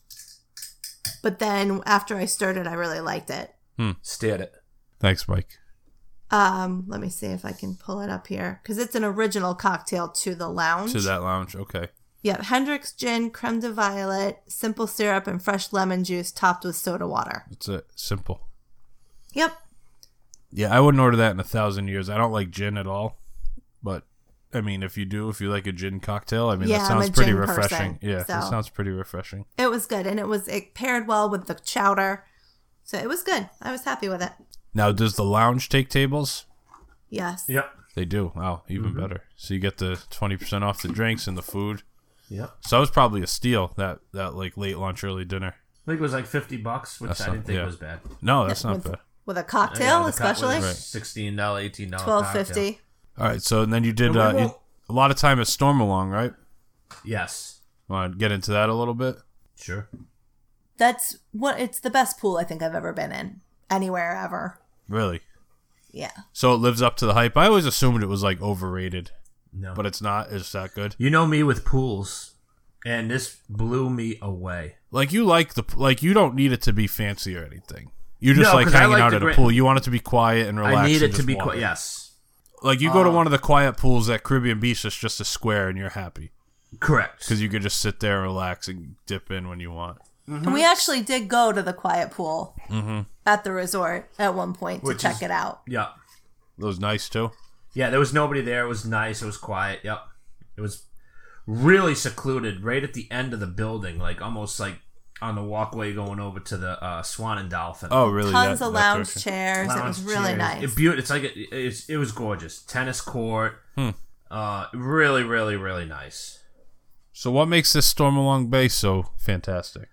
but then after I stirred it, I really liked it. Stared it. Thanks, Mike. Um, let me see if I can pull it up here because it's an original cocktail to the lounge. To that lounge. Okay. Yep, Hendrick's gin, creme de violet, simple syrup, and fresh lemon juice topped with soda water. That's it. Simple. Yep. Yeah, I wouldn't order that in a thousand years. I don't like gin at all. But, I mean, if you do, if you like a gin cocktail, I mean, Yeah, that I'm sounds a pretty gin refreshing. person, yeah, that so- sounds pretty refreshing. It was good, and it was it paired well with the chowder, so it was good. I was happy with it. Now, does the lounge take tables? Yes. Yep. They do. Wow, even Mhm. better. So you get the twenty percent off the drinks and the food. Yeah. So that was probably a steal, that, that like late lunch, early dinner. I think it was like fifty bucks, which That's I not- didn't think yeah. was bad. No, that's not with, bad. with a cocktail, especially sixteen dollars, eighteen dollars. twelve fifty. All right, so and then you did And we uh, you, won't- a lot of time at Stormalong, right? Yes. Want to get into that a little bit? Sure. That's what it's the best pool I think I've ever been in anywhere ever. Really? Yeah. So it lives up to the hype. I always assumed it was like overrated. No. But it's not. It's that good. You know me with pools, and this blew me away. Like you like the like you don't need it to be fancy or anything. You just No, like 'cause I hanging like out the at a gra- pool. You want it to be quiet and relaxed. I need and it to just be walk. quiet. Yes. Like you go to Uh, one of the quiet pools at Caribbean Beach that's just a square and you're happy. Correct. Because you could just sit there and relax and dip in when you want. And we actually did go to the quiet pool Mm-hmm. at the resort at one point to Which check is- it out. Yeah. It was nice too. Yeah, there was nobody there. It was nice. It was quiet. Yep. It was really secluded right at the end of the building, like almost like on the walkway going over to the uh, Swan and Dolphin. Oh, really? Tons That- of that lounge direction. chairs. it Lounge was really chairs. nice. It, beaut- it's like it, it's, it was gorgeous. Tennis court. Hmm. Uh, really, really, really nice. So what makes this Stormalong Bay so fantastic?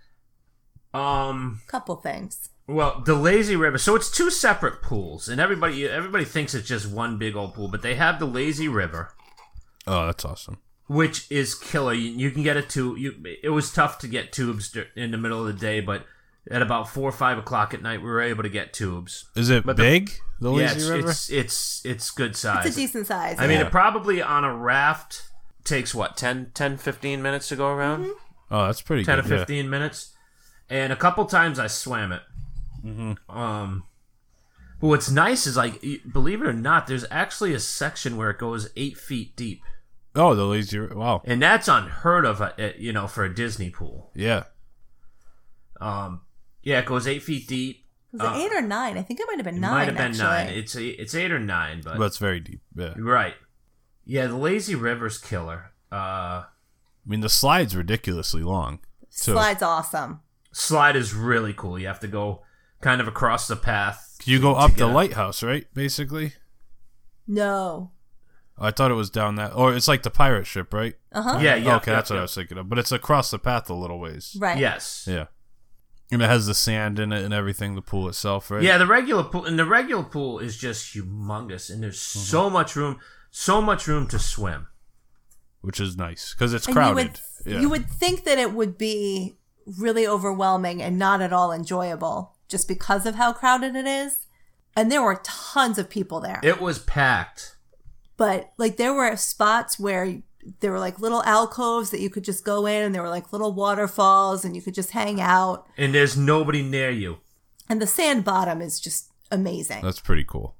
Um, Couple things. Well, the Lazy River. So it's two separate pools, and everybody everybody thinks it's just one big old pool, but they have the Lazy River, Oh, that's awesome. which is killer. You, you can get it to you. It was tough to get tubes dur- in the middle of the day, but at about four or five o'clock at night, we were able to get tubes. Is it But the- big? The, yeah, Lazy it's, River? it's it's it's good size. It's a decent size. I mean, Yeah. it probably on a raft takes what ten, ten, fifteen minutes to go around. Oh, that's pretty ten good. or yeah. fifteen minutes, and a couple times I swam it. Mm-hmm. Um, but what's nice is like, y- believe it or not, there's actually a section where it goes eight feet deep, Oh, the Lazy River. Wow. and that's unheard of, uh, uh, you know, for a Disney pool. Yeah. Um, yeah, it goes eight feet deep. Was it Uh, eight or nine? I think it might have been It nine. might have been actually. nine. It's a, it's eight or nine, but But it's very deep. Yeah. right. Yeah, the Lazy River's killer. Uh, I mean, the slide's ridiculously long. too. Slide's awesome. slide is really cool. You have to go kind of across the path. You go to up get the lighthouse, right? Basically. No. I thought it was down that, or it's like the pirate ship, right? Uh huh. Yeah, yeah. okay, yeah, that's what yeah. I was thinking of. But it's across the path a little ways. Right. Yes. Yeah. And it has the sand in it and everything, the pool itself, right? Yeah, the regular pool and the regular pool is just humongous, and there's Mm-hmm. so much room, so much room to swim. Which is nice because it's And crowded. You would, yeah. you would think that it would be really overwhelming and not at all enjoyable just because of how crowded it is. And there were tons of people there. It was packed. But like there were spots where there were like little alcoves that you could just go in, and there were like little waterfalls and you could just hang out. And there's nobody near you. And the sand bottom is just amazing. That's pretty cool.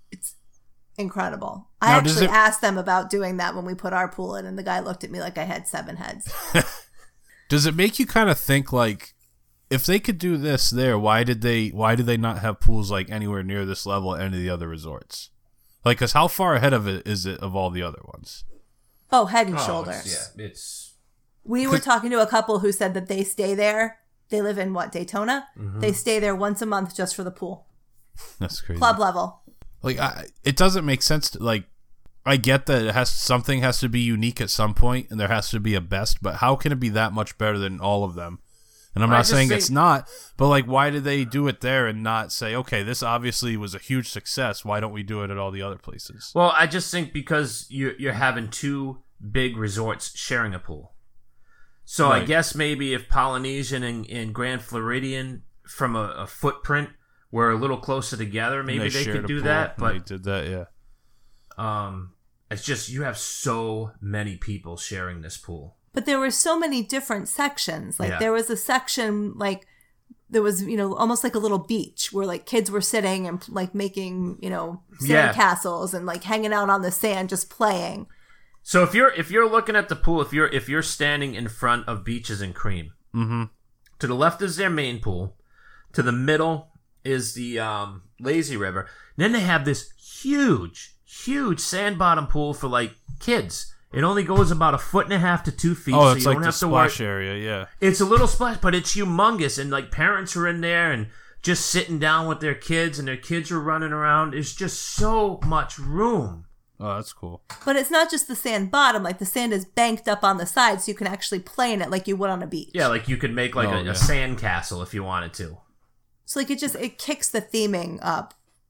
Incredible. I Now, does actually it- asked them about doing that when we put our pool in, and the guy looked at me like I had seven heads. Does it make you kind of think like, if they could do this there, why did they? Why did they not have pools like anywhere near this level at any of the other resorts? Like, cause how far ahead of it is it of all the other ones? Oh, head and Oh, shoulders. it's- yeah, it's We were talking to a couple who said that they stay there. They live in what, Daytona? Mhm. They stay there once a month just for the pool. That's crazy. Club level. Like, I, it doesn't make sense to, like, I get that it has something has to be unique at some point, and there has to be a best. But how can it be that much better than all of them? And I'm I not just saying think- it's not, but like, why did they do it there and not say, okay, this obviously was a huge success. Why don't we do it at all the other places? well, I just think because you're you're having two big resorts sharing a pool. So I Right. guess maybe if Polynesian and, and Grand Floridian from a, a footprint were a little closer together, And maybe they, shared could a do pool, that. and But they did that, yeah. um, it's just you have so many people sharing this pool. But there were so many different sections. Like Yeah. there was a section like there was, you know, almost like a little beach where like kids were sitting and like making, you know, sand Yeah. castles and like hanging out on the sand just playing. So if you're if you're looking at the pool, if you're if you're standing in front of Beaches and Cream, Mm-hmm. to the left is their main pool, to the middle is the um, Lazy River. Then they have this huge, huge sand bottom pool for like kids. It only goes about a foot and a half to two feet. Oh, so it's you like don't the have to worry. splash area, yeah. It's a little splash, but it's humongous, and like parents are in there and just sitting down with their kids, and their kids are running around. There's just so much room. Oh, that's cool. But it's not just the sand bottom. Like, the sand is banked up on the side, so you can actually play in it like you would on a beach. Yeah, like you could make like Oh, a, yeah. a sand castle if you wanted to. So, like, it just, it kicks the theming up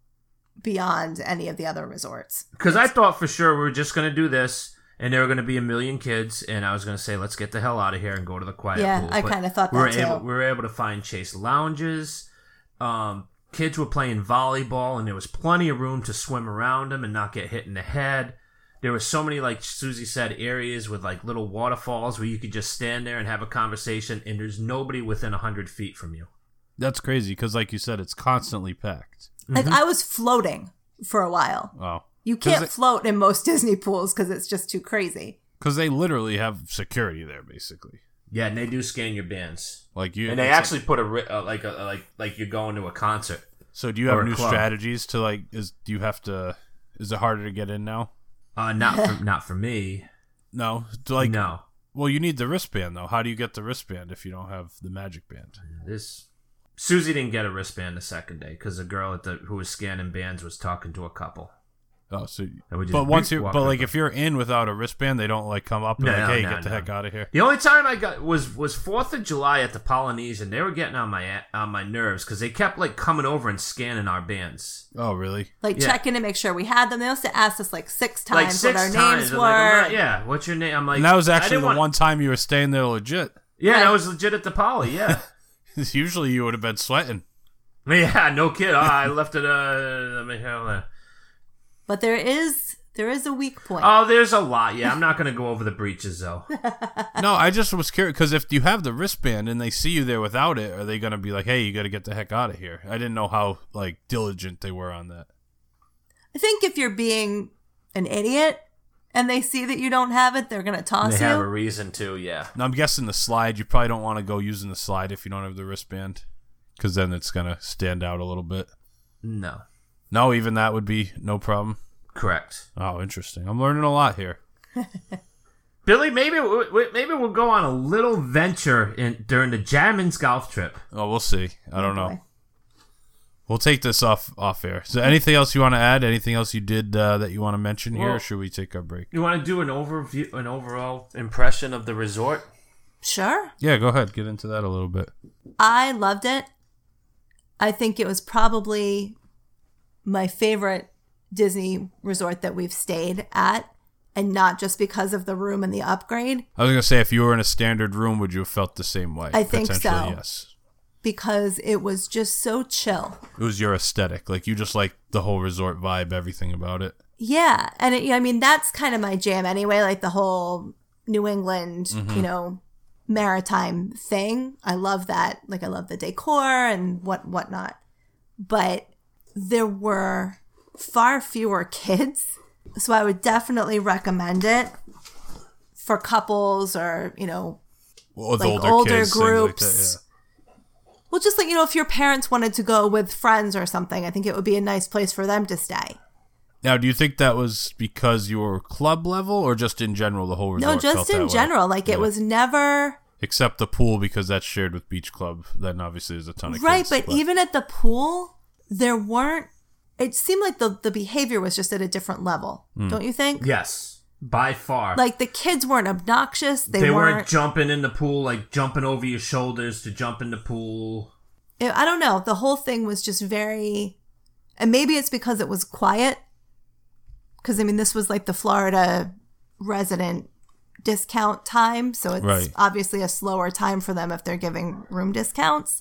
beyond any of the other resorts. Because I thought for sure we were just going to do this, and there were going to be a million kids, and I was going to say, let's get the hell out of here and go to the quiet Yeah, pool. I But kinda thought we were that, too. able, We were able to find Chase lounges. Um, kids were playing volleyball, and there was plenty of room to swim around them and not get hit in the head. There were so many, like Susie said, areas with like little waterfalls where you could just stand there and have a conversation, and there's nobody within one hundred feet from you. That's crazy because, like you said, it's constantly packed. Like, I was floating for a while. Oh. You 'Cause can't they- float in most Disney pools because it's just too crazy. Because they literally have security there, basically. Yeah, and they do scan your bands. Like you, And they it's actually put a ri- uh, like a like like you're going to a concert. So do you have or a new club. strategies to like? Is do you have to? Is it harder to get in now? Uh, not for not for me. No, like No. Well, you need the wristband though. How do you get the wristband if you don't have the magic band? This Susie didn't get a wristband the second day because the girl at the who was scanning bands was talking to a couple. Oh, so And we just but once beep you walked but like over. if you're in without a wristband, they don't like come up and No, like, hey, no, get the no. heck out of here. The only time I got was was Fourth of July at the Polynesian. They were getting on my on my nerves because they kept like coming over and scanning our bands. Oh, really? Like, Yeah. checking to make sure we had them. They also asked us like six times Like six what our times. names They're were. like, I'm not- yeah, what's your name? I'm like, And that was I actually didn't the want- one time you were staying there legit. Yeah, that was legit at the Poly. Yeah, Usually you would have been sweating. yeah, no kid. Oh, I left it. Uh, let me have that. But there is there is a weak point. Oh, there's a lot. Yeah, I'm not going to go over the breaches though. No, I just was curious because if you have the wristband and they see you there without it, are they going to be like, "Hey, you got to get the heck out of here"? I didn't know how like diligent they were on that. I think if you're being an idiot and they see that you don't have it, they're going to toss They you. have a reason to. Yeah. Now I'm guessing the slide. You probably don't want to go using the slide if you don't have the wristband, because then it's going to stand out a little bit. No. No, even that would be no problem. Correct. Oh, interesting. I'm learning a lot here. Billy, maybe we- we- maybe we'll go on a little venture in during the Jammin's golf trip. Oh, we'll see. I don't know. boy. We'll take this off off air. So, anything else you want to add? Anything else you did uh, that you want to mention here, Well- or should we take our break? You want to do an overview, an overall impression of the resort? Sure. Yeah, go ahead. Get into that a little bit. I loved it. I think it was probably my favorite Disney resort that we've stayed at, and not just because of the room and the upgrade, I was gonna say, if you were in a standard room, would you have felt the same way? I think Potentially, so. Yes. because it was just so chill. It was your aesthetic. Like you just like the whole resort vibe, everything about it. Yeah, and it, I mean that's kind of my jam anyway. Like the whole New England, you know, maritime thing. I love that. Like I love the decor and what whatnot. But there were far fewer kids, so I would definitely recommend it for couples or you know, Well, with like older, older kids, things like groups. that, Well, just like you know, if your parents wanted to go with friends or something, I think it would be a nice place for them to stay. yeah. Now, do you think that was because you were club level, or just in general the whole resort? No, just felt in that way? general. Like Yeah. it was never. Except the pool, because that's shared with Beach Club. Then obviously there's a ton of Right, kids. but even at the pool, there weren't. It seemed like the the behavior was just at a different level, Hmm. don't you think? Yes, by far. Like the kids weren't obnoxious. They, they weren't. weren't jumping in the pool, like jumping over your shoulders to jump in the pool. I don't know. The whole thing was just very, and maybe it's because it was quiet. Because I mean, this was like the Florida resident discount time, so it's Right. obviously a slower time for them if they're giving room discounts.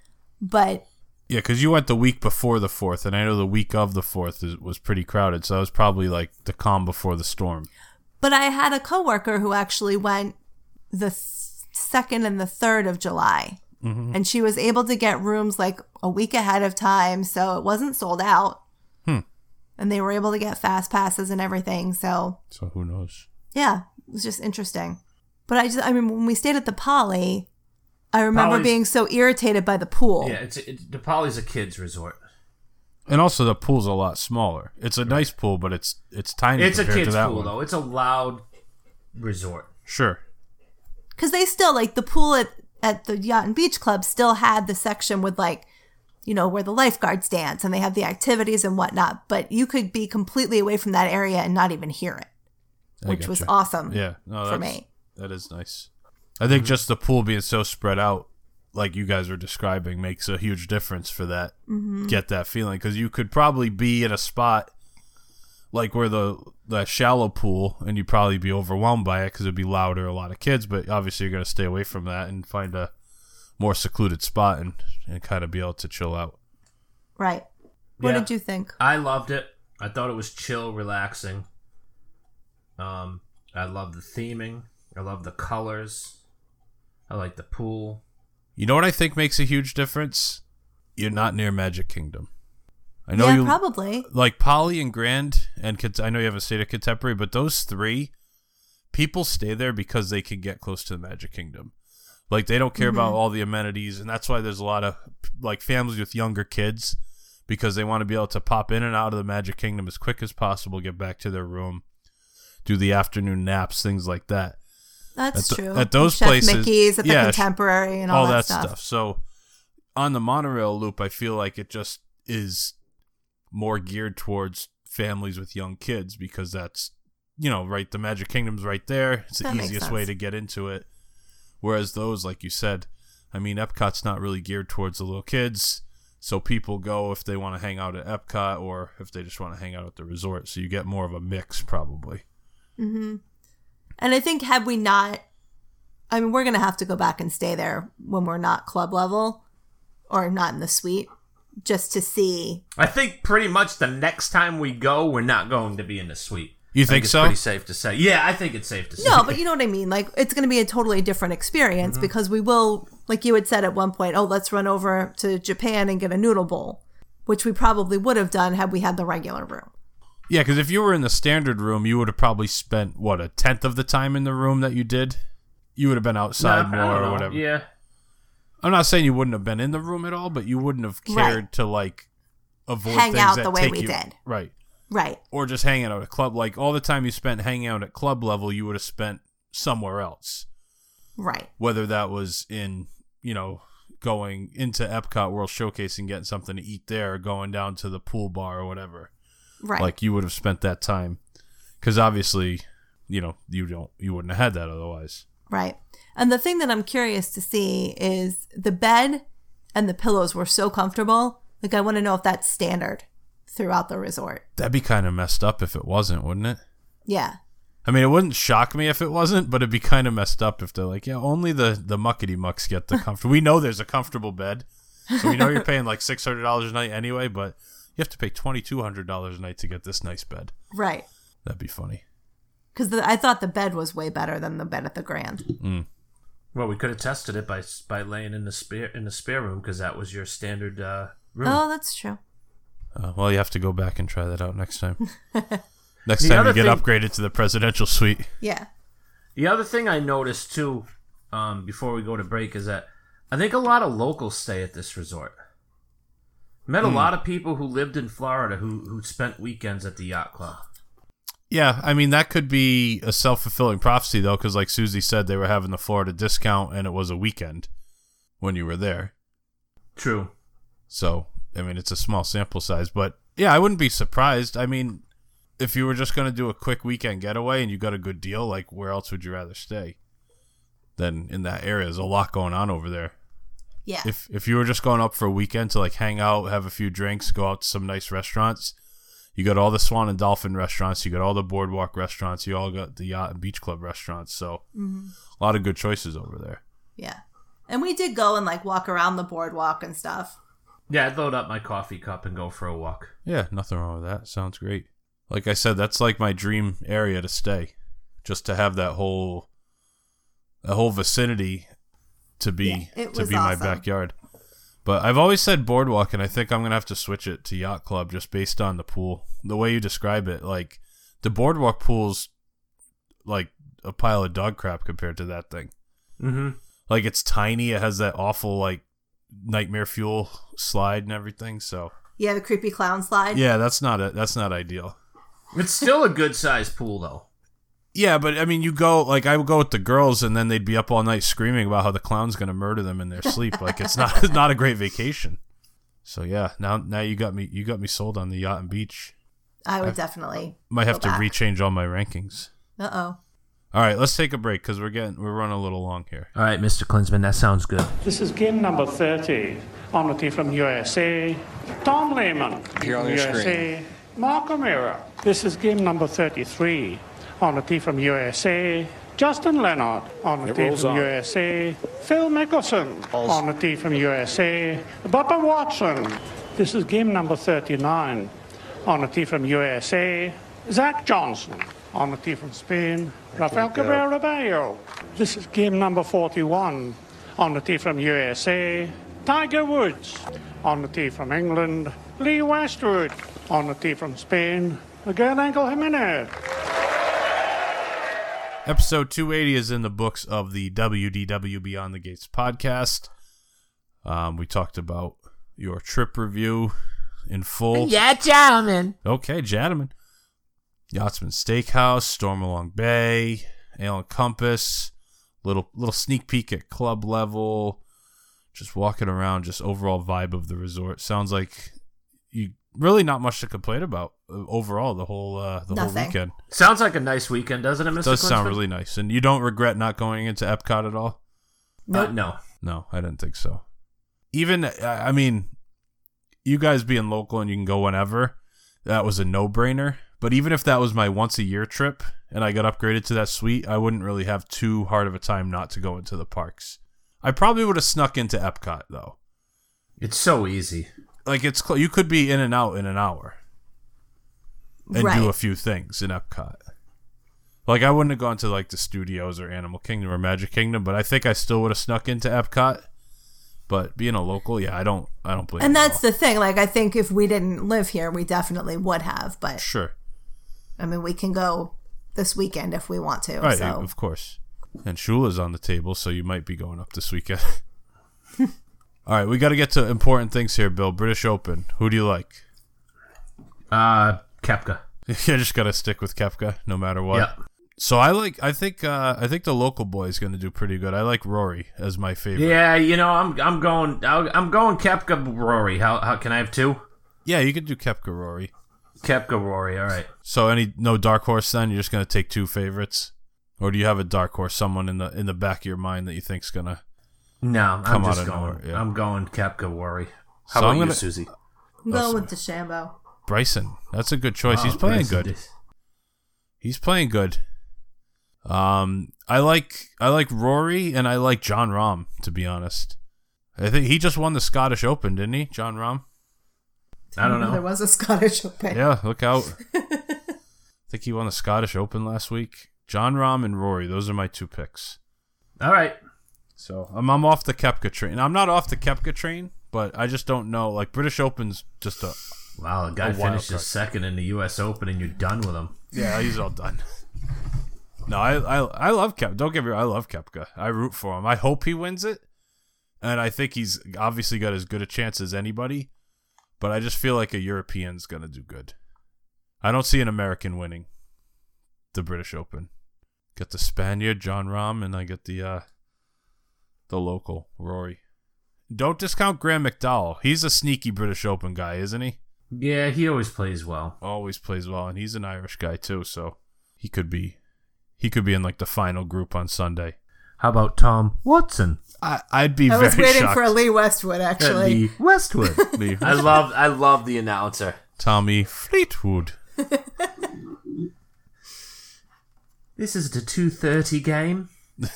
But Yeah, because you went the week before the fourth, and I know the week of the fourth is, was pretty crowded. So that was probably like the calm before the storm. but I had a coworker who actually went the th- second and the third of July, and she was able to get rooms like a week ahead of time, so it wasn't sold out. Hmm. And they were able to get fast passes and everything. So So who knows? yeah, it was just interesting. But I just, I mean, when we stayed at the Poly, I remember Poly's- being so irritated by the pool. Yeah, it's, it's the Poly's a kids resort. And also the pool's a lot smaller. It's a nice pool, but it's it's tiny. It's a compared to kids that pool one. though. It's a loud resort. Sure. Because they still, like, the pool at, at the Yacht and Beach Club still had the section with, like, you know, where the lifeguards dance and they have the activities and whatnot. But you could be completely away from that area and not even hear it, I which was getcha. awesome Yeah, no, for that's- me. That is nice. I think just the pool being so spread out, like you guys were describing, makes a huge difference for that. Mhm. Get that feeling, because you could probably be in a spot like where the the shallow pool, and you'd probably be overwhelmed by it because it'd be louder, a lot of kids. But obviously, you're going to stay away from that and find a more secluded spot and, and kind of be able to chill out. Right. What Yeah. did you think? I loved it. I thought it was chill, relaxing. Um, I love the theming. I love the colors. I like the pool. You know what I think makes a huge difference? You're not near Magic Kingdom. I know Yeah, you probably. like Poly and Grand, and Cont- I know you have a State of Contemporary, but those three people stay there because they can get close to the Magic Kingdom. Like they don't care Mhm. about all the amenities, and that's why there's a lot of like families with younger kids because they want to be able to pop in and out of the Magic Kingdom as quick as possible, get back to their room, do the afternoon naps, things like that. That's at the- true. At those Chef places, Mickey's, at the yeah, Contemporary, and all, that, stuff. So on the monorail loop, I feel like it just is more geared towards families with young kids because that's, you know, right. The Magic Kingdom's right there. It's the That makes easiest way sense. to get into it. Whereas those, like you said, I mean, Epcot's not really geared towards the little kids. So people go if they want to hang out at Epcot or if they just want to hang out at the resort. So you get more of a mix probably. hmm And I think had we not, I mean, we're going to have to go back and stay there when we're not club level or not in the suite just to see. I think pretty much the next time we go, we're not going to be in the suite. You I think it's so? Pretty safe to say. Yeah, I think it's safe to say. No, but you know what I mean? Like, it's going to be a totally different experience Mhm. because we will, like you had said at one point, oh, let's run over to Japan and get a noodle bowl, which we probably would have done had we had the regular room. Yeah, because if you were in the standard room, you would have probably spent, what, a tenth of the time in the room that you did? You would have been outside No, I more don't or know. whatever. Yeah. I'm not saying you wouldn't have been in the room at all, but you wouldn't have cared Right. to, like, avoid Hang things out that the way take we you- did. Right. Right. Or just hanging out at club. Like, all the time you spent hanging out at club level, you would have spent somewhere else. Right. Whether that was in, you know, going into Epcot World Showcase and getting something to eat there, or going down to the pool bar or whatever. Right. Like, you would have spent that time. Because obviously, you know, you don't, you wouldn't have had that otherwise. Right. And the thing that I'm curious to see is the bed and the pillows were so comfortable. Like, I want to know if that's standard throughout the resort. That'd be kind of messed up if it wasn't, wouldn't it? Yeah. I mean, it wouldn't shock me if it wasn't, but it'd be kind of messed up if they're like, yeah, only the, the muckety mucks get the comfortable. We know there's a comfortable bed. So we know you're paying like six hundred dollars a night anyway, but you have to pay twenty-two hundred dollars a night to get this nice bed. Right. That'd be funny. Because I thought the bed was way better than the bed at the Grand. Mm. Well, we could have tested it by by laying in the spare in the spare room because that was your standard uh, room. Oh, that's true. Uh, well, you have to go back and try that out next time. Next The time other you get thing- upgraded to the presidential suite. Yeah. The other thing I noticed too, um, before we go to break, is that I think a lot of locals stay at this resort. Met a Hmm. lot of people who lived in Florida who who spent weekends at the yacht club. Yeah, I mean, that could be a self-fulfilling prophecy, though, because like Susie said, they were having the Florida discount, and it was a weekend when you were there. True. So, I mean, it's a small sample size, but yeah, I wouldn't be surprised. I mean, if you were just going to do a quick weekend getaway and you got a good deal, like, where else would you rather stay than in that area? There's a lot going on over there. Yeah. If if you were just going up for a weekend to, like, hang out, have a few drinks, go out to some nice restaurants, you got all the Swan and Dolphin restaurants, you got all the Boardwalk restaurants, you all got the Yacht and Beach Club restaurants, so Mhm. a lot of good choices over there. Yeah. And we did go and like walk around the boardwalk and stuff. Yeah, I'd load up my coffee cup and go for a walk. Yeah, nothing wrong with that. Sounds great. Like I said, that's like my dream area to stay. Just to have that whole that whole vicinity to be Yeah, it to was be my awesome. backyard. But I've always said boardwalk, and I think I'm gonna have to switch it to yacht club just based on the pool. The way you describe it, like the boardwalk pool's like a pile of dog crap compared to that thing. Mm-hmm. Like it's tiny, it has that awful like nightmare fuel slide and everything, so Yeah, the creepy clown slide. yeah, that's not a, that's not ideal. It's still a good sized pool though. Yeah, but I mean, you go like I would go with the girls, and then they'd be up all night screaming about how the clown's gonna murder them in their sleep. Like it's not it's not a great vacation. So yeah, now now you got me you got me sold on the yacht and beach. I would I definitely might have go to back. rechange all my rankings. Uh oh. All right, let's take a break because we're getting we're running a little long here. All right, Mister Klinsman, that sounds good. This is game number thirty. On the tee from U S A, Tom Lehman. Here on your U S A, screen. Mark O'Meara. This is game number thirty-three. On the tee from U S A, Justin Leonard. On the It tee rolls from on. U S A, Phil Mickelson. Balls. On the tee from U S A, Bubba Watson. This is game number thirty-nine. On the tee from U S A, Zach Johnson. On the tee from Spain, Rafael can't go. Cabrera Bello. This is game number forty-one. On the tee from U S A, Tiger Woods. On the tee from England, Lee Westwood. On the tee from Spain, Miguel Angel Jimenez. Episode two eighty is in the books of the W D W Beyond the Gates podcast. Um, we talked about your trip review in full. Yeah, gentlemen. Okay, gentlemen. Yachtsman Steakhouse, Stormalong Bay, Ale and Compass, little little sneak peek at club level, just walking around, just overall vibe of the resort. Sounds like you really not much to complain about uh, overall the whole uh, the Nothing. whole weekend. Sounds like a nice weekend, doesn't it, It Mister does sound Klinsman? really nice, and you don't regret not going into Epcot at all. Uh, no. No, I didn't think so. Even, I I mean, you guys being local and you can go whenever, that was a no-brainer. But even if that was my once-a-year trip and I got upgraded to that suite, I wouldn't really have too hard of a time not to go into the parks. I probably would have snuck into Epcot, though. It's so easy. Like, it's cl- you could be in and out in an hour and Right. do a few things in Epcot. Like, I wouldn't have gone to, like, the studios or Animal Kingdom or Magic Kingdom, but I think I still would have snuck into Epcot. But being a local, yeah, I don't I don't blame And you at that's all. the thing. Like, I think if we didn't live here, we definitely would have. But Sure. I mean, we can go this weekend if we want to. Right, so. of course. And Shula's on the table, so you might be going up this weekend. All right, we got to get to important things here, Bill. British Open. Who do you like? Uh, Kepka. You just got to stick with Koepka, no matter what. Yep. So I like. I think. Uh, I think the local boy is going to do pretty good. I like Rory as my favorite. Yeah, you know, I'm I'm going I'll, I'm going Kepka Rory. How how can I have two? Yeah, you could do Koepka Rory. Kepka Rory. All right. So any no dark horse then? You're just going to take two favorites, or do you have a dark horse? Someone in the in the back of your mind that you think's gonna No, I'm come out just of going. nowhere? Yeah. I'm going Kepka Rory. How So about I'm you, gonna- Susie? I'm going with DeChambeau. Bryson. That's a good choice. Oh, He's playing Bryson good. Dis- He's playing good. Um, I like I like Rory and I like John Rahm, to be honest. I think he just won the Scottish Open, didn't he, John Rahm? I don't know. There was a Scottish Open. Yeah, look out. I think he won the Scottish Open last week. John Rahm and Rory, those are my two picks. All right. So I'm I'm off the Koepka train. I'm not off the Koepka train, but I just don't know. Like British Open's just a Wow, the guy A wild finished card. his second in the U S Open, and you're done with him. yeah, he's all done. No, I I I love Koepka. Don't get me wrong, I love Koepka. I root for him. I hope he wins it, and I think he's obviously got as good a chance as anybody. But I just feel like a European's gonna do good. I don't see an American winning the British Open. Get the Spaniard John Rahm, and I get the uh, the local Rory. Don't discount Graham McDowell. He's a sneaky British Open guy, isn't he? Yeah, he always plays well. Always plays well, and he's an Irish guy too, so he could be he could be in like the final group on Sunday. How about Tom Watson? I, I'd be I very was waiting shocked. for Lee Westwood, actually. Lee Westwood. Lee- I love I love the announcer. Tommy Fleetwood. This is the two thirty game.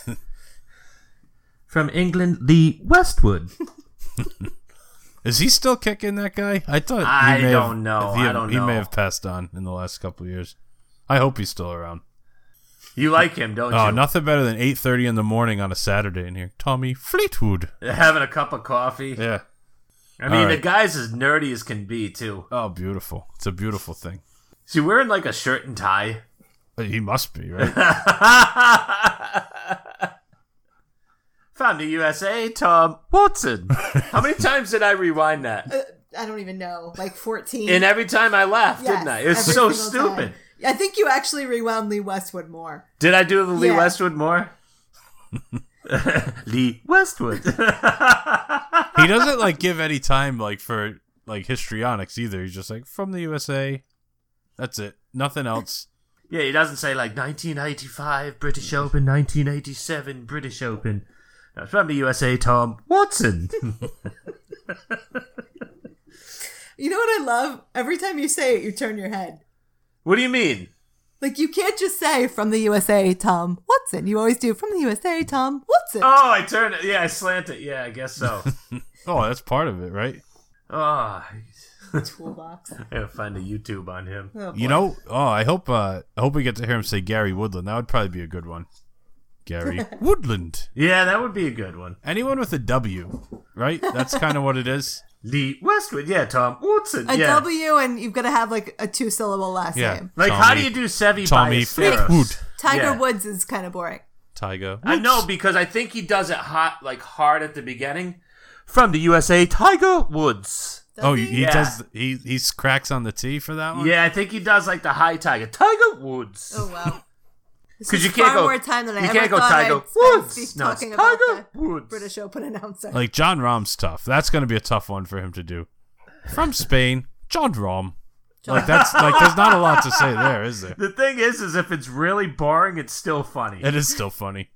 From England, Lee Westwood. Is he still kicking, that guy? I thought I he may don't have, know. He, I don't he know. may have passed on in the last couple of years. I hope he's still around. You like him, don't Oh, you? nothing better than eight thirty in the morning on a Saturday in here. Tommy Fleetwood. Having a cup of coffee. Yeah. I mean, All the right. guy's as nerdy as can be, too. Oh, beautiful. It's a beautiful thing. Is he wearing like a shirt and tie? He must be, right? Found the U S A, Tom Watson. How many times did I rewind that? Uh, I don't even know. Like fourteen. And every time I laughed, Yes, didn't I? It was every so single stupid. time. I think you actually rewound Lee Westwood more. Did I do the Lee Yeah. Westwood more? Lee Westwood. He doesn't like give any time like for like histrionics either. He's just like from the U S A. That's it. Nothing else. Yeah, he doesn't say like nineteen eighty-five British Open, nineteen eighty-seven British Open. No, from the U S A, Tom Watson. You know what I love? Every time you say it, you turn your head. What do you mean? Like, you can't just say, from the U S A, Tom Watson. You always do, from the U S A, Tom Watson. Oh, I turn it. Yeah, I slant it. Yeah, I guess so. Oh, that's part of it, right? Oh, Toolbox. I gotta find a YouTube on him. Oh, You know, oh, I hope uh, I hope we get to hear him say Gary Woodland. That would probably be a good one. Gary Woodland. Yeah, that would be a good one. Anyone with a W, right? That's kind of what it is. Lee Westwood. Yeah, Tom Watson. A yeah. W, and you've got to have, like, a two-syllable last Yeah. name. Like, Tommy- how do you do Sevi Tommy Ballesteros? Wood. Tiger Yeah. Woods is kind of boring. Tiger. I know, because I think he does it hot, like hard at the beginning. From the U S A, Tiger Woods. Does Oh, he? he Yeah. does. He he cracks on the T for that one. Yeah, I think he does like the high Tiger. Tiger Woods. Oh, wow. This 'Cause is you can't far go- more time than I you ever can't go thought Tiger I'd spend Woods. speak- No, it's talking about Tiger the Woods. British Open announcer. Like John Rahm's tough. That's going to be a tough one for him to do. From Spain, John Rahm. Like that's like there's not a lot to say there, is there? The thing is, is if it's really boring, it's still funny. It is still funny.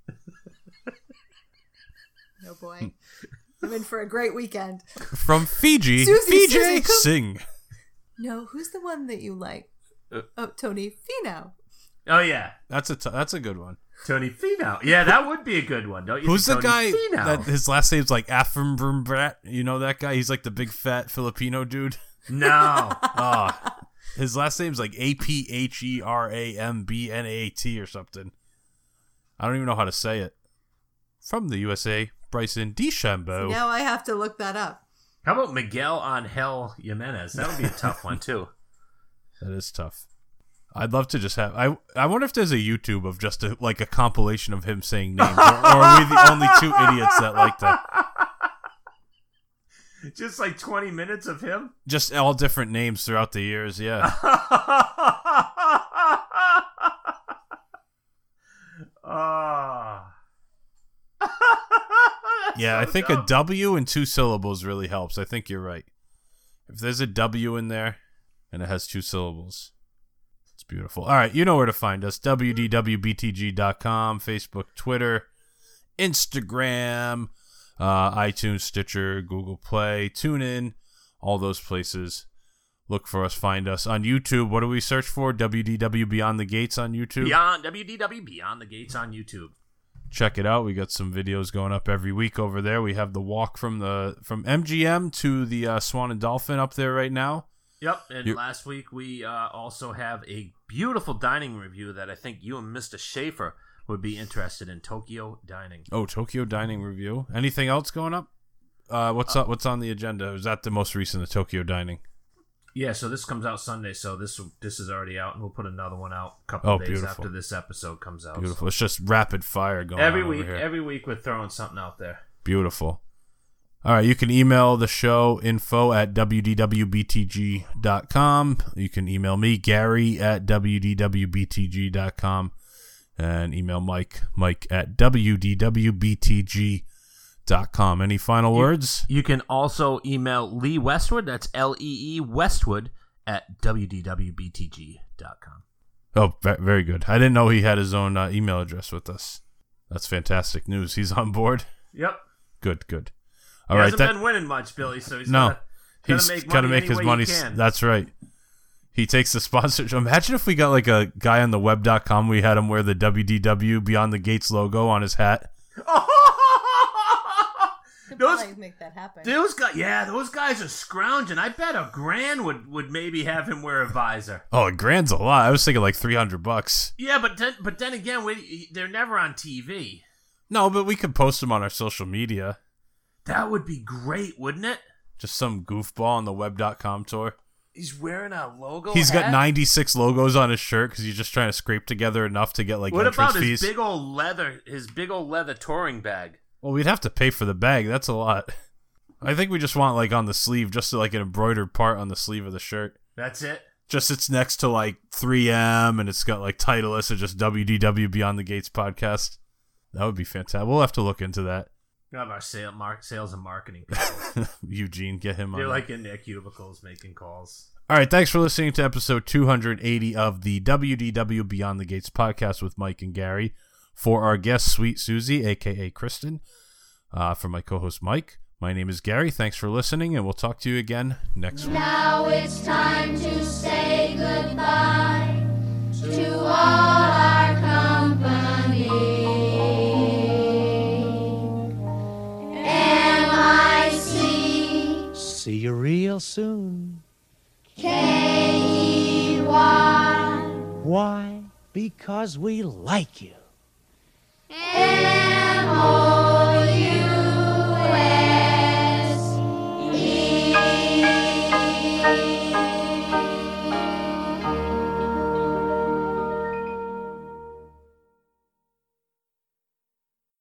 Oh, boy. I'm in for a great weekend. From Fiji, Susie, Fiji Susie, come- Singh. No, who's the one that you like? Uh, Oh, Tony Finau. Oh yeah, That's a t- that's a good one. Tony Finau. Yeah, that would be a good one, don't you? Who's the think, guy Tony Finau? that his last name's like Afrenbrat? You know that guy? He's like the big fat Filipino dude. No. Ah, his last name's like A P H E R A M B N A T or something. I don't even know how to say it. From the U S A, Bryson DeChambeau. Now I have to look that up. How about Miguel Angel Jimenez? That would be a tough one too. That is tough. I'd love to just have. I I wonder if there's a YouTube of just a, like a compilation of him saying names, or, or are we the only two idiots that like that? Just like twenty minutes of him. Just all different names throughout the years. Yeah. Ah. Yeah, I think a W and two syllables really helps. I think you're right. If there's a W in there and it has two syllables, it's beautiful. All right, you know where to find us. W D W B T G dot com, Facebook, Twitter, Instagram, uh, iTunes, Stitcher, Google Play, TuneIn, all those places. Look for us, find us. On YouTube, what do we search for? W D W Beyond the Gates on YouTube. Beyond W D W Beyond the Gates on YouTube. Check it out. We got some videos going up every week over there. We have the walk from the from M G M to the uh, Swan and Dolphin up there right now. Yep, and You're- last week we uh, also have a beautiful dining review that I think you and Mister Schaefer would be interested in. Tokyo Dining. Oh, Tokyo Dining review. Anything else going up? Uh, what's up? What's on the agenda? Is that the most recent, the Tokyo Dining? Yeah, so this comes out Sunday, so this this is already out, and we'll put another one out a couple Oh, of days beautiful. after this episode comes out. Beautiful. It's just rapid fire going Every on over week, here. every week we're throwing something out there. Beautiful. All right, you can email the show info at W D W B T G dot com. You can email me, Gary, at W D W B T G dot com. And email Mike, Mike at W D W B T G dot com. Any final words? You can also email Lee Westwood, that's L E E Westwood, at W D W B T G dot com. Oh, ve- very good. I didn't know he had his own uh, email address with us. That's fantastic news. He's on board? Yep. Good, good. All he right. hasn't that- been winning much, Billy, so he's no. gotta, gotta He's make got to money make any his way money. he s- can. That's right. He takes the sponsorship. Imagine if we got like a guy on the web dot com, we had him wear the W D W Beyond the Gates logo on his hat. Could Those- probably make that happen. Those guys, yeah, those guys are scrounging. I bet a grand would, would maybe have him wear a visor. Oh, a grand's a lot. I was thinking like three hundred bucks. Yeah, but then, but then again, we, they're never on T V. No, but we could post them on our social media. That would be great, wouldn't it? Just some goofball on the web dot com tour. He's wearing a logo. He's got hat? ninety-six logos on his shirt because he's just trying to scrape together enough to get like What entrance about his fees. big old leather? His big old leather touring bag. Well, we'd have to pay for the bag. That's a lot. I think we just want like on the sleeve, just like an embroidered part on the sleeve of the shirt. That's it. Just it's next to like three M and it's got like Titleist or just W D W Beyond the Gates podcast. That would be fantastic. We'll have to look into that. We have our sale, mark, sales and marketing people. Eugene, get him on. They're that. like in their cubicles making calls. All right, thanks for listening to episode two eighty of the W D W Beyond the Gates podcast with Mike and Gary. For our guest, Sweet Susie, a k a. Kristen. Uh, for my co-host, Mike. My name is Gary. Thanks for listening, and we'll talk to you again next week. Now it's time to say goodbye to all our company. M I C See you real soon. K E Y Why? Because we like you. M O